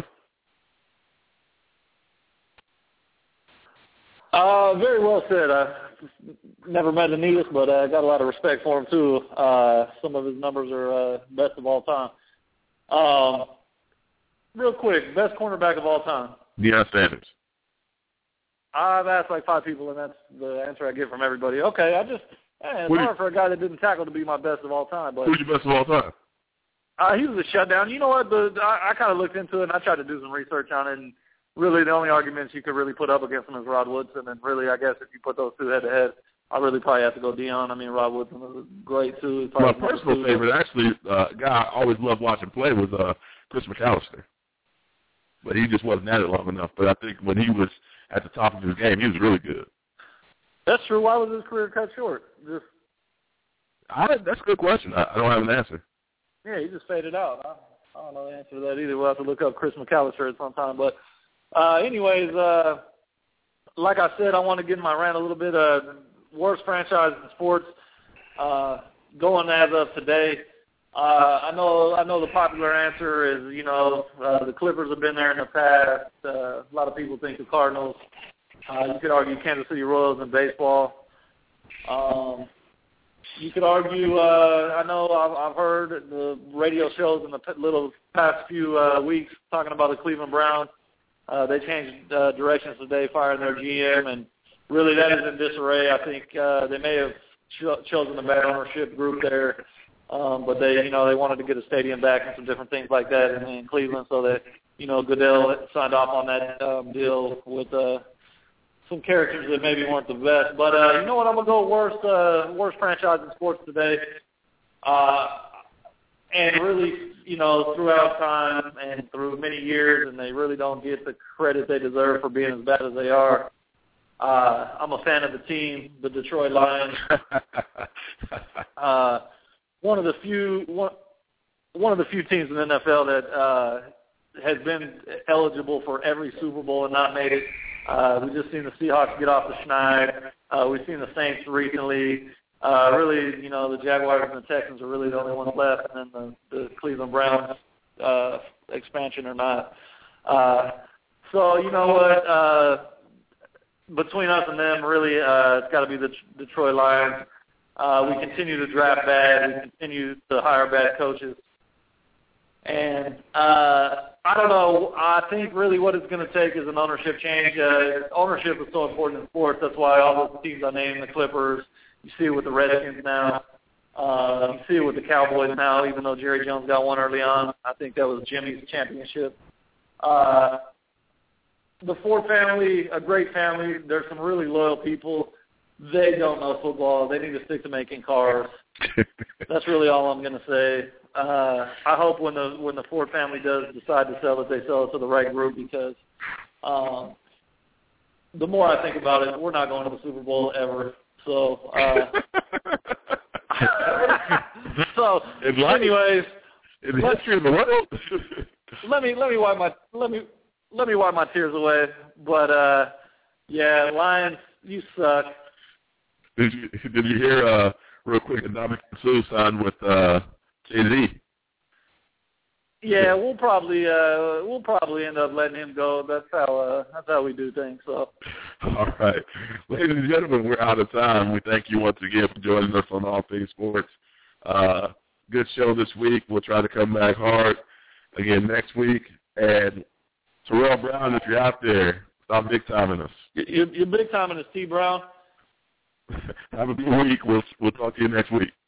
Very well said. I never met Aeneas, but I got a lot of respect for him, too. Some of his numbers are best of all time. Real quick, best cornerback of all time. Deion Sanders. I've asked like 5 people, and that's the answer I get from everybody. Okay, it's hard for a guy that didn't tackle to be my best of all time. But who's your best of all time? He was a shutdown. You know what? I kind of looked into it, and I tried to do some research on it, and really the only arguments you could really put up against him is Rod Woodson, and really I guess if you put those two head-to-head, I really probably have to go Deion. I mean, Rod Woodson was great, too. My personal favorite, actually, guy I always loved watching play was Chris McAllister. But he just wasn't at it long enough. But I think when he was at the top of his game, he was really good. That's true. Why was his career cut short? That's a good question. I don't have an answer. Yeah, he just faded out. I don't know the answer to that either. We'll have to look up Chris McAllister at some time. But anyways, like I said, I want to get in my rant a little bit. Worst franchise in sports going as of today. I know the popular answer is, the Clippers have been there in the past. A lot of people think the Cardinals. You could argue Kansas City Royals in baseball. You could argue, I know I've heard the radio shows in the past few weeks talking about the Cleveland Browns. They changed directions today, firing their GM, and really that is in disarray. I think they may have chosen a bad ownership group there. But they wanted to get a stadium back and some different things like that in Cleveland, so that, Goodell signed off on that deal with some characters that maybe weren't the best. But you know what? I'm gonna go worst franchise in sports today, and really, throughout time and through many years, and they really don't get the credit they deserve for being as bad as they are. I'm a fan of the team, the Detroit Lions. One of the few teams in the NFL that has been eligible for every Super Bowl and not made it. We've just seen the Seahawks get off the schneid. We've seen the Saints recently. Really, the Jaguars and the Texans are really the only ones left, and then the Cleveland Browns, expansion or not. So you know what? Between us and them, really, it's got to be the Detroit Lions. We continue to draft bad. We continue to hire bad coaches. And I don't know. I think really what it's going to take is an ownership change. Ownership is so important in sports. That's why all those teams I named, the Clippers, you see it with the Redskins now. You see it with the Cowboys now, even though Jerry Jones got one early on. I think that was Jimmy's championship. The Ford family, a great family. There's some really loyal people. They don't know football. They need to stick to making cars. That's really all I'm going to say. I hope when the Ford family does decide to sell it, they sell it to the right group, because the more I think about it, we're not going to the Super Bowl ever. So, anyways, let me wipe my tears away. But yeah, Lions, you suck. Did you hear real quick? Ndamukong Suh signed with Jay-Z. Yeah, we'll probably end up letting him go. That's how we do things. So. All right, ladies and gentlemen, we're out of time. We thank you once again for joining us on All Things Sports. Good show this week. We'll try to come back hard again next week. And Terrell Brown, if you're out there, stop big timing us. You're big timing us, T. Brown. Have a good week. We'll talk to you next week.